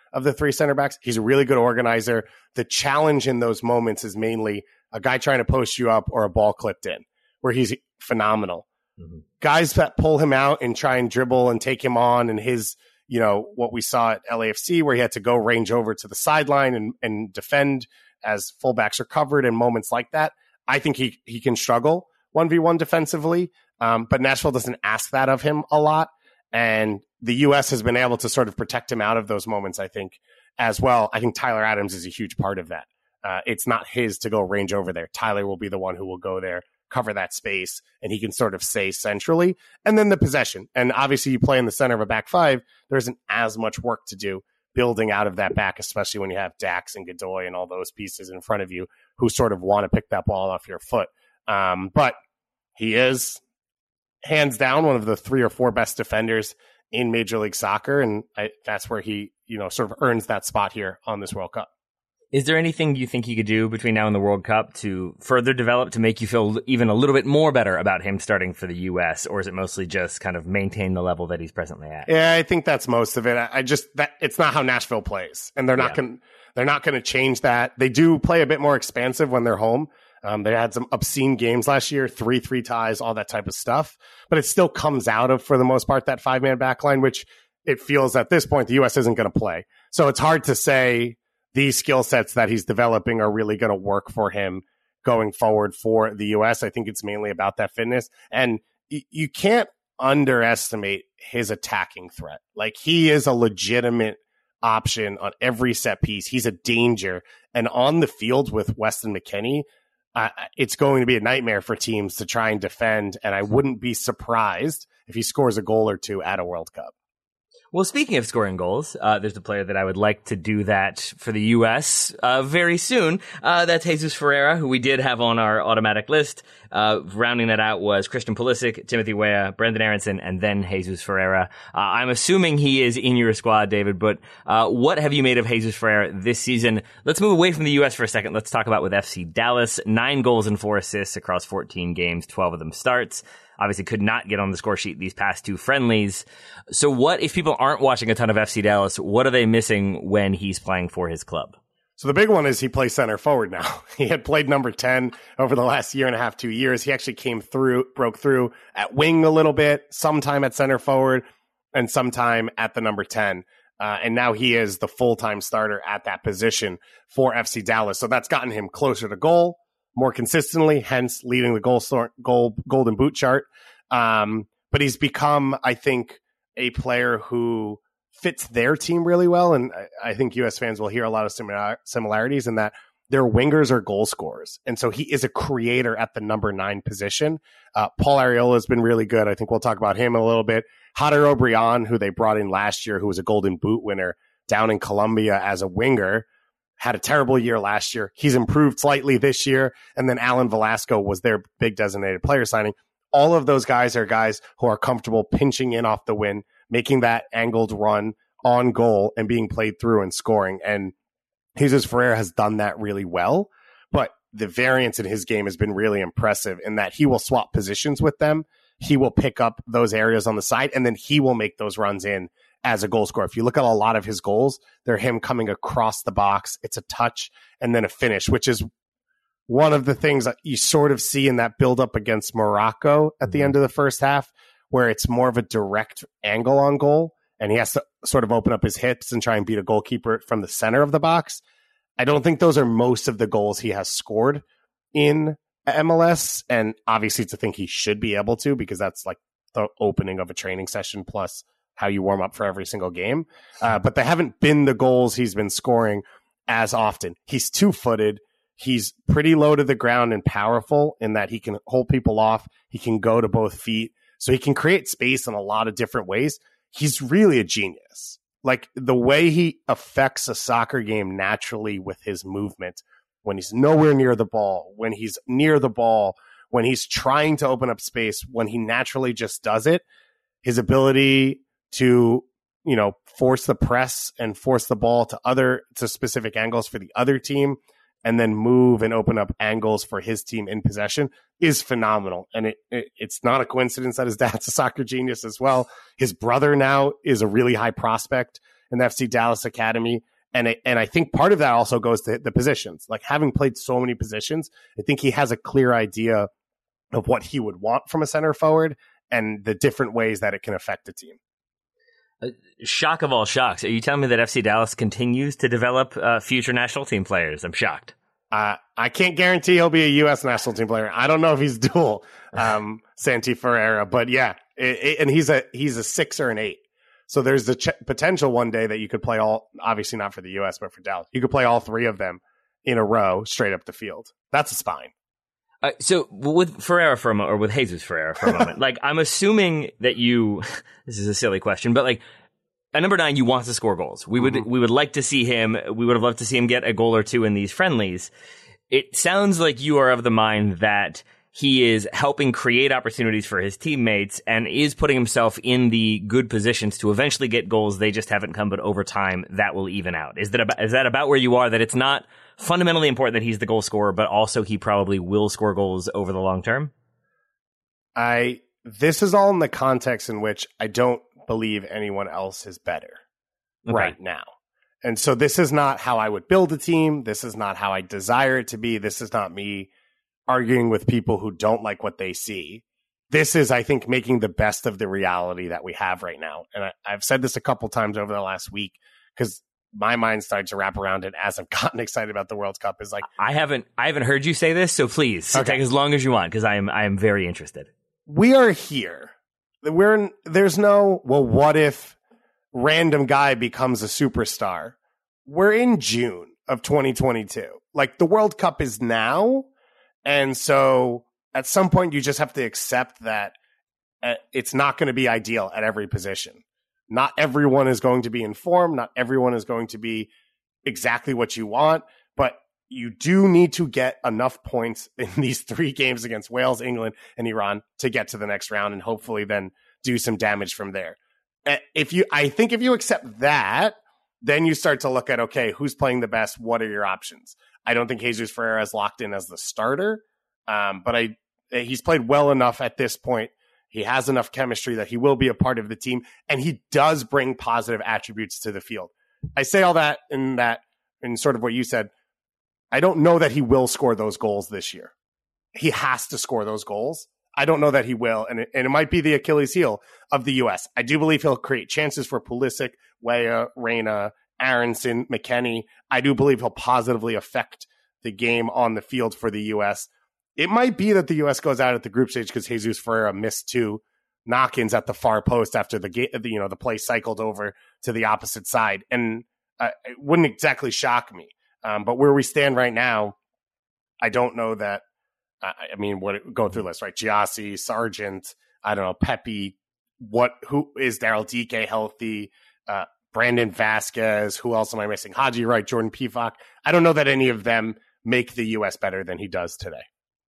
of the three center backs. He's a really good organizer. The challenge in those moments is mainly a guy trying to post you up or a ball clipped in, where he's phenomenal. Mm-hmm. Guys that pull him out and try and dribble and take him on, and his, you know, what we saw at L A F C where he had to go range over to the sideline and, and defend as fullbacks are covered and moments like that. I think he, he can struggle one v one defensively, um, but Nashville doesn't ask that of him a lot. And the U S has been able to sort of protect him out of those moments, I think, as well. I think Tyler Adams is a huge part of that. Uh, it's not his to go range over there. Tyler will be the one who will go there, cover that space, and he can sort of stay centrally. And then the possession. And obviously you play in the center of a back five, there isn't as much work to do building out of that back, especially when you have Dax and Godoy and all those pieces in front of you who sort of want to pick that ball off your foot. Um, but he is hands down one of the three or four best defenders in Major League Soccer. And I, that's where he, you know, sort of earns that spot here on this World Cup. Is there anything you think he could do between now and the World Cup to further develop, to make you feel even a little bit more better about him starting for the U S? Or is it mostly just kind of maintain the level that he's presently at? Yeah, I think that's most of it. I, I just, that it's not how Nashville plays, and they're not yeah. going they're not going to change that. They do play a bit more expansive when they're home. Um, they had some obscene games last year, three, three ties, all that type of stuff, but it still comes out of, for the most part, that five man back line, which it feels at this point, the U S isn't going to play. So it's hard to say these skill sets that he's developing are really going to work for him going forward for the U S. I think it's mainly about that fitness. And y- you can't underestimate his attacking threat. Like, he is a legitimate option on every set piece. He's a danger. And on the field with Weston McKennie, uh, it's going to be a nightmare for teams to try and defend. And I wouldn't be surprised if he scores a goal or two at a World Cup. Well, speaking of scoring goals, uh, there's a player that I would like to do that for the U S uh, very soon. Uh, that's Jesus Ferreira, who we did have on our automatic list. Uh, rounding that out was Christian Pulisic, Timothy Weah, Brendan Aronson, and then Jesus Ferreira. Uh, I'm assuming he is in your squad, David, but uh, what have you made of Jesus Ferreira this season? Let's move away from the U S for a second. Let's talk about with F C Dallas. Nine goals and four assists across fourteen games, twelve of them starts. Obviously could not get on the score sheet these past two friendlies. So what, if people aren't watching a ton of F C Dallas, what are they missing when he's playing for his club? So the big one is he plays center forward now. He had played number ten over the last year and a half, two years. He actually came through, broke through at wing a little bit, sometime at center forward, and sometime at the number ten. Uh, and now he is the full-time starter at that position for F C Dallas. So that's gotten him closer to goal more consistently, hence leading the goal, goal golden boot chart. Um, but he's become, I think, a player who fits their team really well. And I, I think U S fans will hear a lot of similar, similarities in that their wingers are goal scorers. And so he is a creator at the number nine position. Uh, Paul Arriola has been really good. I think we'll talk about him a little bit. Hader O'Brien, who they brought in last year, who was a golden boot winner down in Colombia as a winger, had a terrible year last year. He's improved slightly this year. And then Alan Velasco was their big designated player signing. All of those guys are guys who are comfortable pinching in off the win, making that angled run on goal and being played through and scoring. And Jesus Ferreira has done that really well. But the variance in his game has been really impressive in that he will swap positions with them. He will pick up those areas on the side, and then he will make those runs in as a goal scorer. If you look at a lot of his goals, they're him coming across the box. It's a touch and then a finish, which is one of the things that you sort of see in that buildup against Morocco at the end of the first half, where it's more of a direct angle on goal, and he has to sort of open up his hips and try and beat a goalkeeper from the center of the box. I don't think those are most of the goals he has scored in M L S, and obviously to think he should be able to, because that's like the opening of a training session plus how you warm up for every single game. Uh, but they haven't been the goals he's been scoring as often. He's two-footed. He's pretty low to the ground and powerful in that he can hold people off. He can go to both feet. So he can create space in a lot of different ways. He's really a genius. Like, the way he affects a soccer game naturally with his movement, when he's nowhere near the ball, when he's near the ball, when he's trying to open up space, when he naturally just does it, his ability to, you know, force the press and force the ball to other, to specific angles for the other team, and then move and open up angles for his team in possession is phenomenal. And it, it it's not a coincidence that his dad's a soccer genius as well. His brother now is a really high prospect in the F C Dallas Academy. And it, and I think part of that also goes to the positions. Like having played so many positions, I think he has a clear idea of what he would want from a center forward and the different ways that it can affect the team. Uh, shock of all shocks. Are you telling me that F C Dallas continues to develop uh, future national team players? I'm shocked. Uh, I can't guarantee he'll be a U S national team player. I don't know if he's dual um, Santi Ferreira, but yeah, it, it, and he's a he's a six or an eight. So there's the ch- potential one day that you could play all, obviously not for the U S, but for Dallas. You could play all three of them in a row straight up the field. That's a spine. Uh, so with Ferreira for a moment, or with Jesus Ferreira for a moment, like I'm assuming that you, this is a silly question, but like at number nine, you want to score goals. We would, mm-hmm. we would like to see him, we would have loved to see him get a goal or two in these friendlies. It sounds like you are of the mind that he is helping create opportunities for his teammates and is putting himself in the good positions to eventually get goals. They just haven't come, but over time that will even out. Is that about, is that about where you are, that it's not fundamentally important that he's the goal scorer, but also he probably will score goals over the long term? I, this is all in the context in which I don't believe anyone else is better okay. right now. And so this is not how I would build a team. This is not how I desire it to be. This is not me arguing with people who don't like what they see. This is, I think, making the best of the reality that we have right now. And I, I've said this a couple times over the last week because my mind started to wrap around it as I've gotten excited about the World Cup. Is like I haven't, I haven't heard you say this, so please okay. take as long as you want because I am, I am very interested. We are here. We're in, there's no well, what if random guy becomes a superstar? We're in June of twenty twenty-two. Like the World Cup is now. And so at some point, you just have to accept that it's not going to be ideal at every position. Not everyone is going to be informed. Not everyone is going to be exactly what you want. But you do need to get enough points in these three games against Wales, England, and Iran to get to the next round and hopefully then do some damage from there. If you, I think if you accept that, then you start to look at, okay, who's playing the best? What are your options? I don't think Jesus Ferreira is locked in as the starter, um, but I he's played well enough at this point. He has enough chemistry that he will be a part of the team, and he does bring positive attributes to the field. I say all that in that, in sort of what you said. I don't know that he will score those goals this year. He has to score those goals. I don't know that he will, and it, and it might be the Achilles heel of the U S. I do believe he'll create chances for Pulisic, Weah, Reyna, Aronson, McKennie. I do believe he'll positively affect the game on the field for the U S. It might be that the U S goes out at the group stage because Jesus Ferreira missed two knock-ins at the far post after the game, you know, the play cycled over to the opposite side, and uh, it wouldn't exactly shock me. Um, but where we stand right now, I don't know that. Uh, I mean, what go through the list, right? Giassi, Sargent, I don't know, Pepe. What? Who is Daryl D K healthy? Uh, Brandon Vasquez. Who else am I missing? Haji Wright, Jordan Pivak. I don't know that any of them make the U S better than he does today.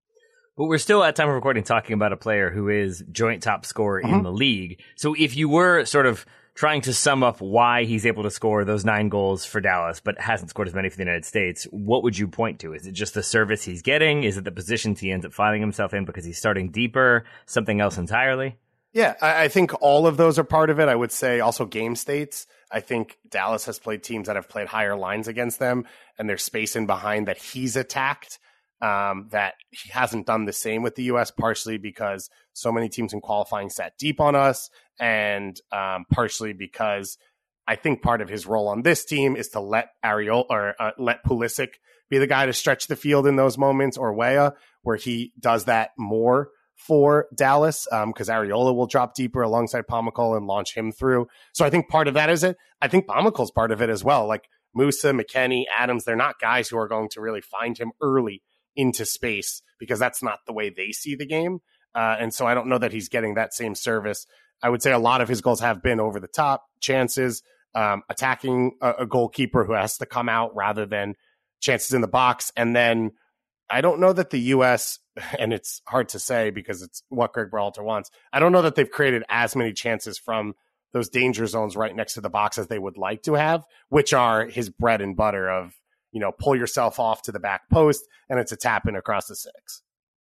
But we're still at time of recording talking about a player who is joint top scorer mm-hmm. in the league. So if you were sort of trying to sum up why he's able to score those nine goals for Dallas, but hasn't scored as many for the United States, what would you point to? Is it just the service he's getting? Is it the positions he ends up finding himself in because he's starting deeper? Something else entirely? Yeah, I, I think all of those are part of it. I would say also game states. I think Dallas has played teams that have played higher lines against them, and there's space in behind that he's attacked. Um, that he hasn't done the same with the U S, partially because so many teams in qualifying sat deep on us, and um, partially because I think part of his role on this team is to let Ariel or uh, let Pulisic be the guy to stretch the field in those moments, or Weah, where he does that more for Dallas, because um, Areola will drop deeper alongside Pomykal and launch him through. So I think part of that is it. I think Pomakal's part of it as well. Like Musa, McKennie, Adams, they're not guys who are going to really find him early into space because that's not the way they see the game. Uh, and so I don't know that he's getting that same service. I would say a lot of his goals have been over the top chances, um, attacking a, a goalkeeper who has to come out rather than chances in the box. And then I don't know that the U S, and it's hard to say because it's what Greg Berhalter wants, I don't know that they've created as many chances from those danger zones right next to the box as they would like to have, which are his bread and butter of, you know, pull yourself off to the back post, and it's a tap in across the six.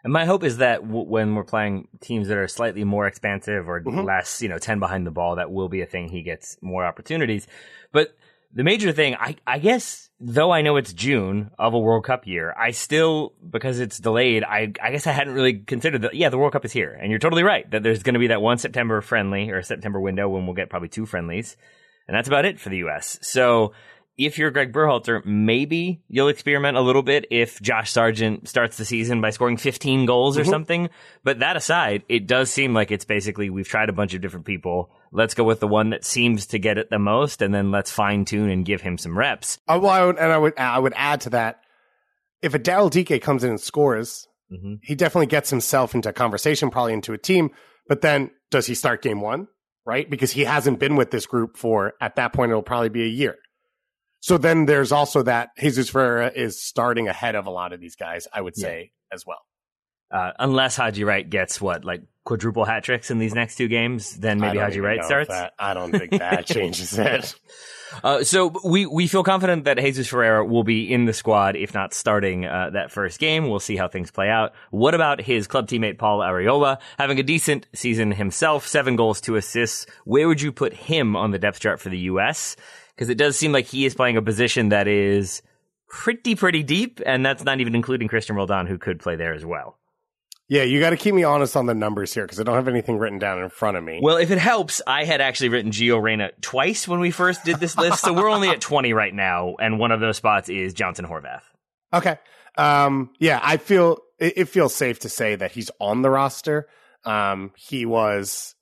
And my hope is that w- when we're playing teams that are slightly more expansive or mm-hmm. less, you know, ten behind the ball, that will be a thing. He gets more opportunities. But the major thing, I, I guess, though I know it's June of a World Cup year, I still, because it's delayed, I, I guess I hadn't really considered that, yeah, the World Cup is here. And you're totally right that there's going to be that one September friendly or September window when we'll get probably two friendlies. And that's about it for the U S. So if you're Greg Berhalter, maybe you'll experiment a little bit if Josh Sargent starts the season by scoring fifteen goals or mm-hmm. something. But that aside, it does seem like it's basically we've tried a bunch of different people. Let's go with the one that seems to get it the most, and then let's fine tune and give him some reps. Oh, well, I would, and I would I would add to that, if a Daryl Dike comes in and scores, mm-hmm. he definitely gets himself into a conversation, probably into a team. But then does he start game one? Right? Because he hasn't been with this group for, at that point, it'll probably be a year. So then there's also that Jesus Ferreira is starting ahead of a lot of these guys, I would say, yeah. as well. Uh, unless Haji Wright gets, what, like quadruple hat tricks in these next two games, then maybe Haji Wright starts? That, I don't think that changes it. Uh, so we, we feel confident that Jesus Ferreira will be in the squad, if not starting uh, that first game. We'll see how things play out. What about his club teammate Paul Arriola? Having a decent season himself, seven goals, two assists. Where would you put him on the depth chart for the U S? Because it does seem like he is playing a position that is pretty, pretty deep, and that's not even including Christian Roldan, who could play there as well. Yeah, you got to keep me honest on the numbers here, because I don't have anything written down in front of me. Well, if it helps, I had actually written Gio Reyna twice when we first did this list, so we're only at twenty right now, and one of those spots is Johnson Horvath. Okay. Um, yeah, I feel it, it feels safe to say that he's on the roster. Um, he was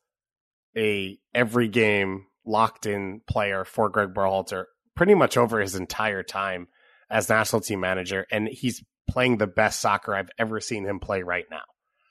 a every game locked-in player for Greg Berhalter pretty much over his entire time as national team manager, and he's playing the best soccer I've ever seen him play right now.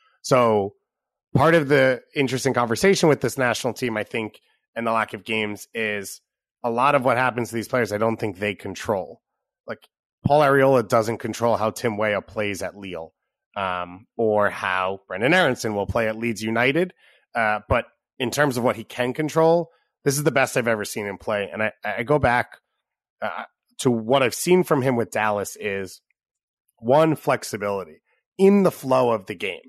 So part of the interesting conversation with this national team, I think, and the lack of games is a lot of what happens to these players I don't think they control. Like, Paul Arriola doesn't control how Tim Weah plays at Lille, um, or how Brendan Aronson will play at Leeds United. Uh, but in terms of what he can control, this is the best I've ever seen him play. And I, I go back uh, to what I've seen from him with Dallas is, one, flexibility in the flow of the game.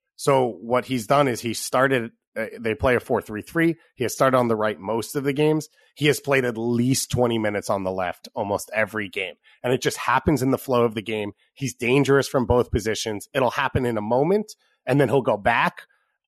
So what he's done is he started, uh, they play a four three three. He has started on the right most of the games. He has played at least twenty minutes on the left almost every game. And it just happens in the flow of the game. He's dangerous from both positions. It'll happen in a moment, and then he'll go back,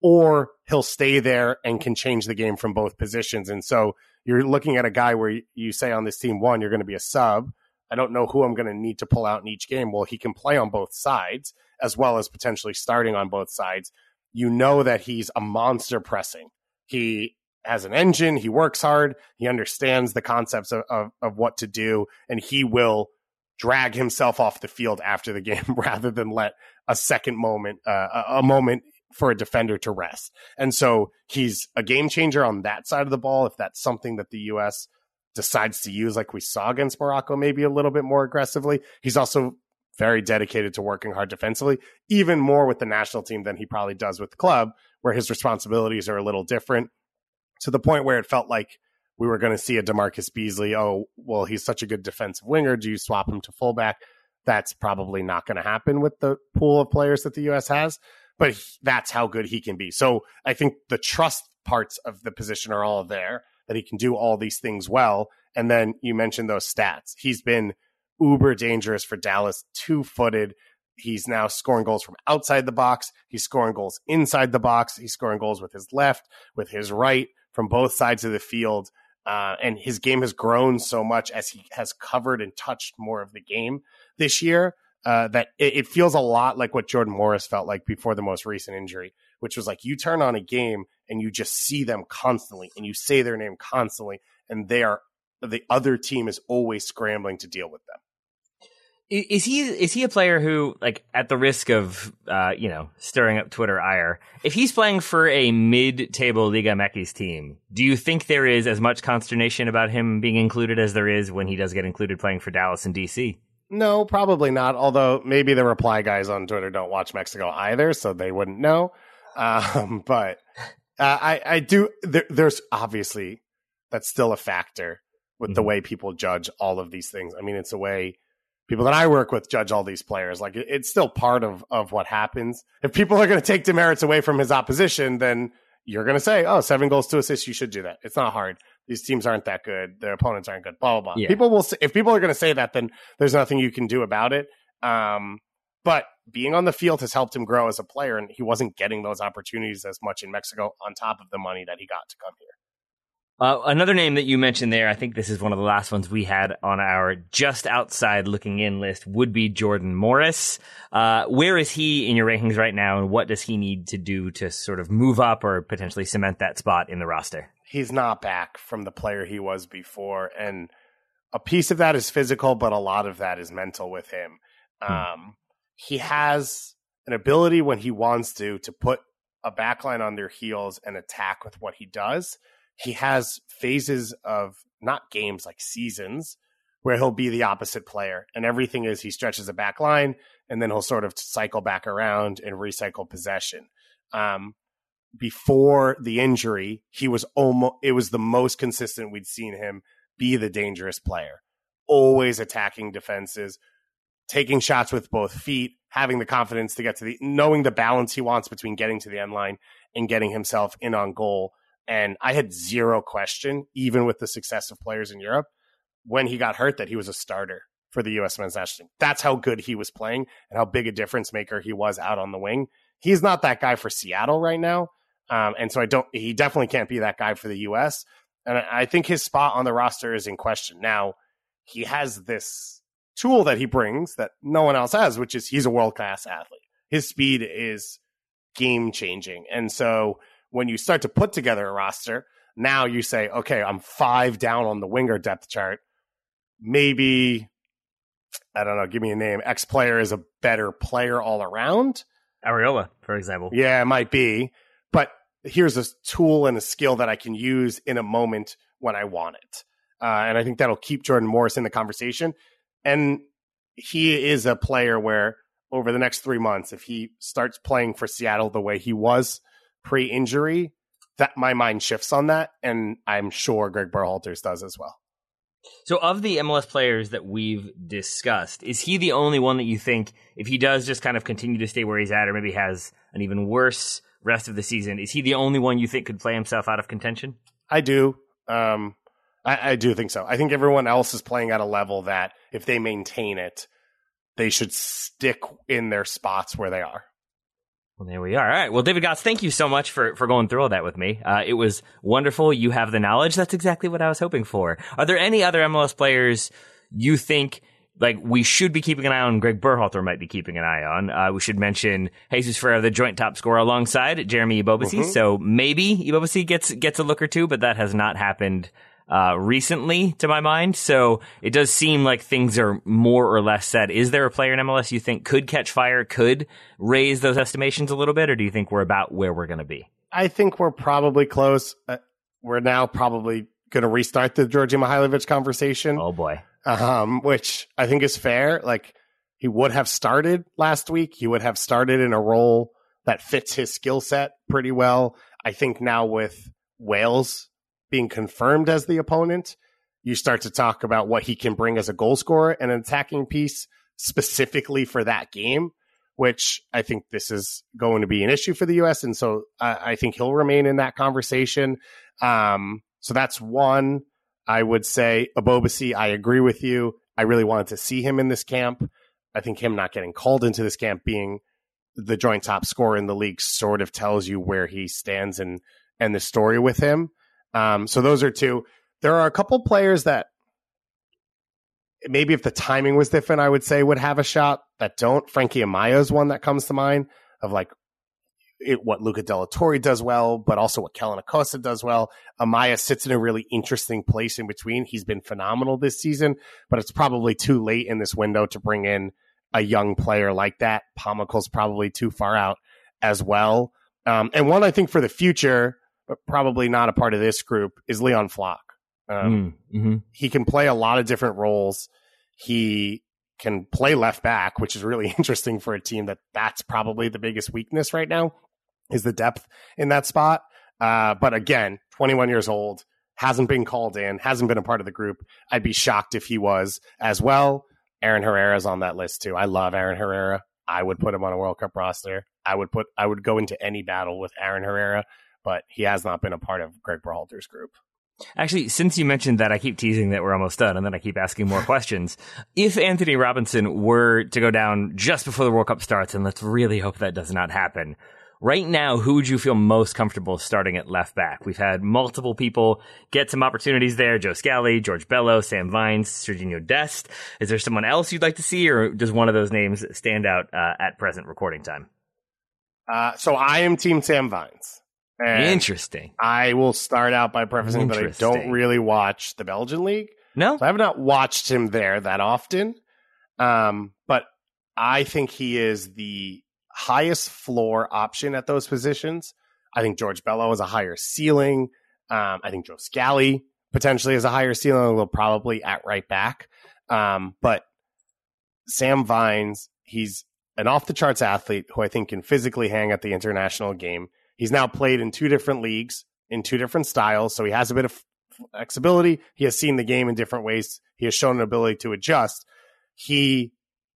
or he'll stay there and can change the game from both positions. And so you're looking at a guy where you say on this team, one, you're going to be a sub. I don't know who I'm going to need to pull out in each game. Well, he can play on both sides, as well as potentially starting on both sides. You know that he's a monster pressing. He has an engine. He works hard. He understands the concepts of, of, of what to do, and he will drag himself off the field after the game rather than let a second moment, uh, a, a moment for a defender to rest. And so he's a game changer on that side of the ball, if that's something that the U S decides to use, like we saw against Morocco, maybe a little bit more aggressively. He's also very dedicated to working hard defensively, even more with the national team than he probably does with the club, where his responsibilities are a little different, to the point where it felt like we were going to see a DeMarcus Beasley. Oh, well, he's such a good defensive winger. Do you swap him to fullback? That's probably not going to happen with the pool of players that the U S has, but that's how good he can be. So I think the trust parts of the position are all there, that he can do all these things well. And then you mentioned those stats. He's been uber dangerous for Dallas, two-footed. He's now scoring goals from outside the box. He's scoring goals inside the box. He's scoring goals with his left, with his right, from both sides of the field. Uh, and his game has grown so much as he has covered and touched more of the game this year, uh, that it, it feels a lot like what Jordan Morris felt like before the most recent injury, which was like you turn on a game and you just see them constantly and you say their name constantly, and they are, the other team is always scrambling to deal with them. Is he is he a player who, like, at the risk of uh, you know stirring up Twitter ire, if he's playing for a mid-table Liga M X team, do you think there is as much consternation about him being included as there is when he does get included playing for Dallas and D C? No, probably not. Although maybe the reply guys on Twitter don't watch Mexico either, so they wouldn't know. Um, but uh, I I do. There, there's obviously that's still a factor with mm-hmm. the way people judge all of these things. I mean, it's a way people that I work with judge all these players. Like it, it's still part of, of what happens. If people are going to take demerits away from his opposition, then you're going to say, oh, seven goals, two assists. You should do that. It's not hard. These teams aren't that good. Their opponents aren't good. Blah, blah, blah. Yeah. People will say, if people are going to say that, then there's nothing you can do about it. Um, but being on the field has helped him grow as a player, and he wasn't getting those opportunities as much in Mexico on top of the money that he got to come here. Uh, another name that you mentioned there, I think this is one of the last ones we had on our just outside looking in list, would be Jordan Morris. Uh, where is he in your rankings right now, and what does he need to do to sort of move up or potentially cement that spot in the roster? He's not back from the player he was before, and a piece of that is physical, but a lot of that is mental with him. Hmm. Um, he has an ability when he wants to, to put a backline on their heels and attack with what he does. He has phases of not games, like seasons, where he'll be the opposite player. And everything is he stretches a back line and then he'll sort of cycle back around and recycle possession. Um, before the injury, he was almost, it was the most consistent we'd seen him be the dangerous player, always attacking defenses, taking shots with both feet, having the confidence to get to the, knowing the balance he wants between getting to the end line and getting himself in on goal. And I had zero question, even with the success of players in Europe, when he got hurt, that he was a starter for the U S men's national team. That's how good he was playing and how big a difference maker he was out on the wing. He's not that guy for Seattle right now. Um, and so I don't, he definitely can't be that guy for the U S. And I, I think his spot on the roster is in question. Now, he has this tool that he brings that no one else has, which is he's a world-class athlete. His speed is game-changing. And so when you start to put together a roster, now you say, okay, I'm five down on the winger depth chart. Maybe, I don't know, give me a name. X player is a better player all around. Areola, for example. Yeah, it might be. But here's a tool and a skill that I can use in a moment when I want it. Uh, and I think that'll keep Jordan Morris in the conversation. And he is a player where over the next three months, if he starts playing for Seattle the way he was pre-injury, that my mind shifts on that, and I'm sure Greg Berhalter's does as well. So of the M L S players that we've discussed, is he the only one that you think, if he does just kind of continue to stay where he's at or maybe has an even worse rest of the season, is he the only one you think could play himself out of contention? I do. Um, I, I do think so. I think everyone else is playing at a level that if they maintain it, they should stick in their spots where they are. Well, there we are. All right. Well, David Gotts, thank you so much for, for going through all that with me. Uh, it was wonderful. You have the knowledge. That's exactly what I was hoping for. Are there any other M L S players you think like we should be keeping an eye on? Greg Berhalter might be keeping an eye on. Uh, we should mention Jesus Ferreira, the joint top scorer alongside Jeremy Ebobisse. Mm-hmm. So maybe Ebobisse gets gets a look or two, but that has not happened Uh, recently, to my mind. So it does seem like things are more or less set. Is there a player in M L S you think could catch fire, could raise those estimations a little bit, or do you think we're about where we're going to be? I think we're probably close. Uh, we're now probably going to restart the Georgi Mihailovic conversation. Oh, boy. Um, which I think is fair. Like, he would have started last week. He would have started in a role that fits his skill set pretty well. I think now with Wales being confirmed as the opponent, you start to talk about what he can bring as a goal scorer and an attacking piece specifically for that game, which I think this is going to be an issue for the U S. And so uh, I think he'll remain in that conversation. Um, so that's one. I would say Ebobisse, I agree with you. I really wanted to see him in this camp. I think him not getting called into this camp being the joint top scorer in the league sort of tells you where he stands and, and the story with him. Um, so those are two. There are a couple players that maybe if the timing was different, I would say would have a shot that don't. Frankie Amaya is one that comes to mind of like it, what Luca De La Torre does well, but also what Kellen Acosta does well. Amaya sits in a really interesting place in between. He's been phenomenal this season, but it's probably too late in this window to bring in a young player like that. Pomacle's probably too far out as well. Um, and one I think for the future, but probably not a part of this group, is Leon Flock. Um, mm-hmm. He can play a lot of different roles. He can play left back, which is really interesting for a team that that's probably the biggest weakness right now, is the depth in that spot. Uh, but again, twenty-one years old, hasn't been called in, hasn't been a part of the group. I'd be shocked if he was as well. Aaron Herrera's on that list too. I love Aaron Herrera. I would put him on a World Cup roster. I would put I would go into any battle with Aaron Herrera, but he has not been a part of Greg Berhalter's group. Actually, since you mentioned that, I keep teasing that we're almost done, and then I keep asking more questions. If Anthony Robinson were to go down just before the World Cup starts, and let's really hope that does not happen, right now, who would you feel most comfortable starting at left back? We've had multiple people get some opportunities there. Joe Scally, George Bello, Sam Vines, Sergiño Dest. Is there someone else you'd like to see, or does one of those names stand out uh, at present recording time? Uh, so I am Team Sam Vines. And Interesting. I will start out by prefacing that I don't really watch the Belgian league. No? So I have not watched him there that often. Um, but I think he is the highest floor option at those positions. I think George Bello has a higher ceiling. Um, I think Joe Scally potentially has a higher ceiling, although probably at right back. Um, but Sam Vines, he's an off-the-charts athlete who I think can physically hang at the international game. He's now played in two different leagues, in two different styles, so he has a bit of flexibility. He has seen the game in different ways. He has shown an ability to adjust. He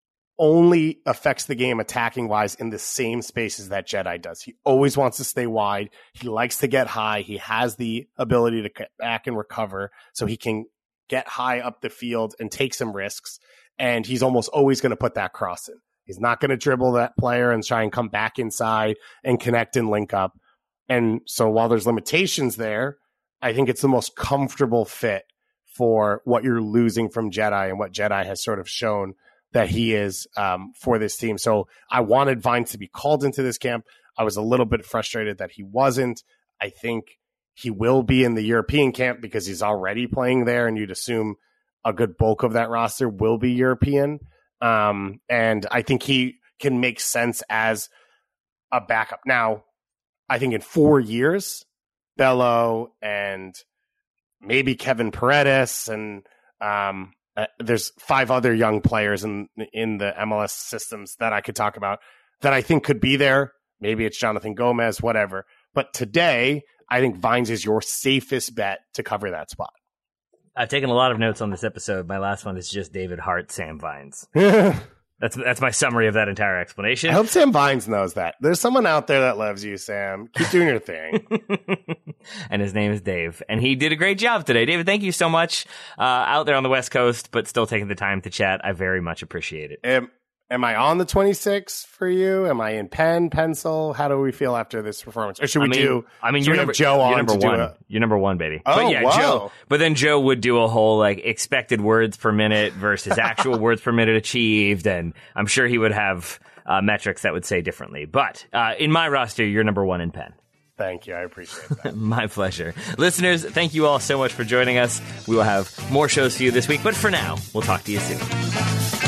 only affects the game attacking-wise in the same spaces that Jedi does. He always wants to stay wide. He likes to get high. He has the ability to get back and recover, so he can get high up the field and take some risks, and he's almost always going to put that cross in. He's not going to dribble that player and try and come back inside and connect and link up. And so while there's limitations there, I think it's the most comfortable fit for what you're losing from Jedi and what Jedi has sort of shown that he is um, for this team. So I wanted Vines to be called into this camp. I was a little bit frustrated that he wasn't. I think he will be in the European camp because he's already playing there, and you'd assume a good bulk of that roster will be European. Um, and I think he can make sense as a backup. Now, I think in four years, Bello and maybe Kevin Paredes and um, uh, there's five other young players in in the M L S systems that I could talk about that I think could be there. Maybe it's Jonathan Gomez, whatever. But today, I think Vines is your safest bet to cover that spot. I've taken a lot of notes on this episode. My last one is just David Hart, Sam Vines. That's that's my summary of that entire explanation. I hope Sam Vines knows that. There's someone out there that loves you, Sam. Keep doing your thing. And his name is Dave. And he did a great job today. David, thank you so much. Uh, out there on the West Coast, but still taking the time to chat. I very much appreciate it. Am, am I on the twenty-six for you? Am I in pen, pencil? How do we feel after this performance? Or should we I mean, do I mean, you're number, Joe on you're number to one. Do a, you're number one, baby. Oh, but yeah, wow. Joe. But then Joe would do a whole like expected words per minute versus actual words per minute achieved, and I'm sure he would have uh, metrics that would say differently. But uh, in my roster, you're number one in pen. Thank you. I appreciate that. My pleasure. Listeners, thank you all so much for joining us. We will have more shows for you this week, but for now, we'll talk to you soon.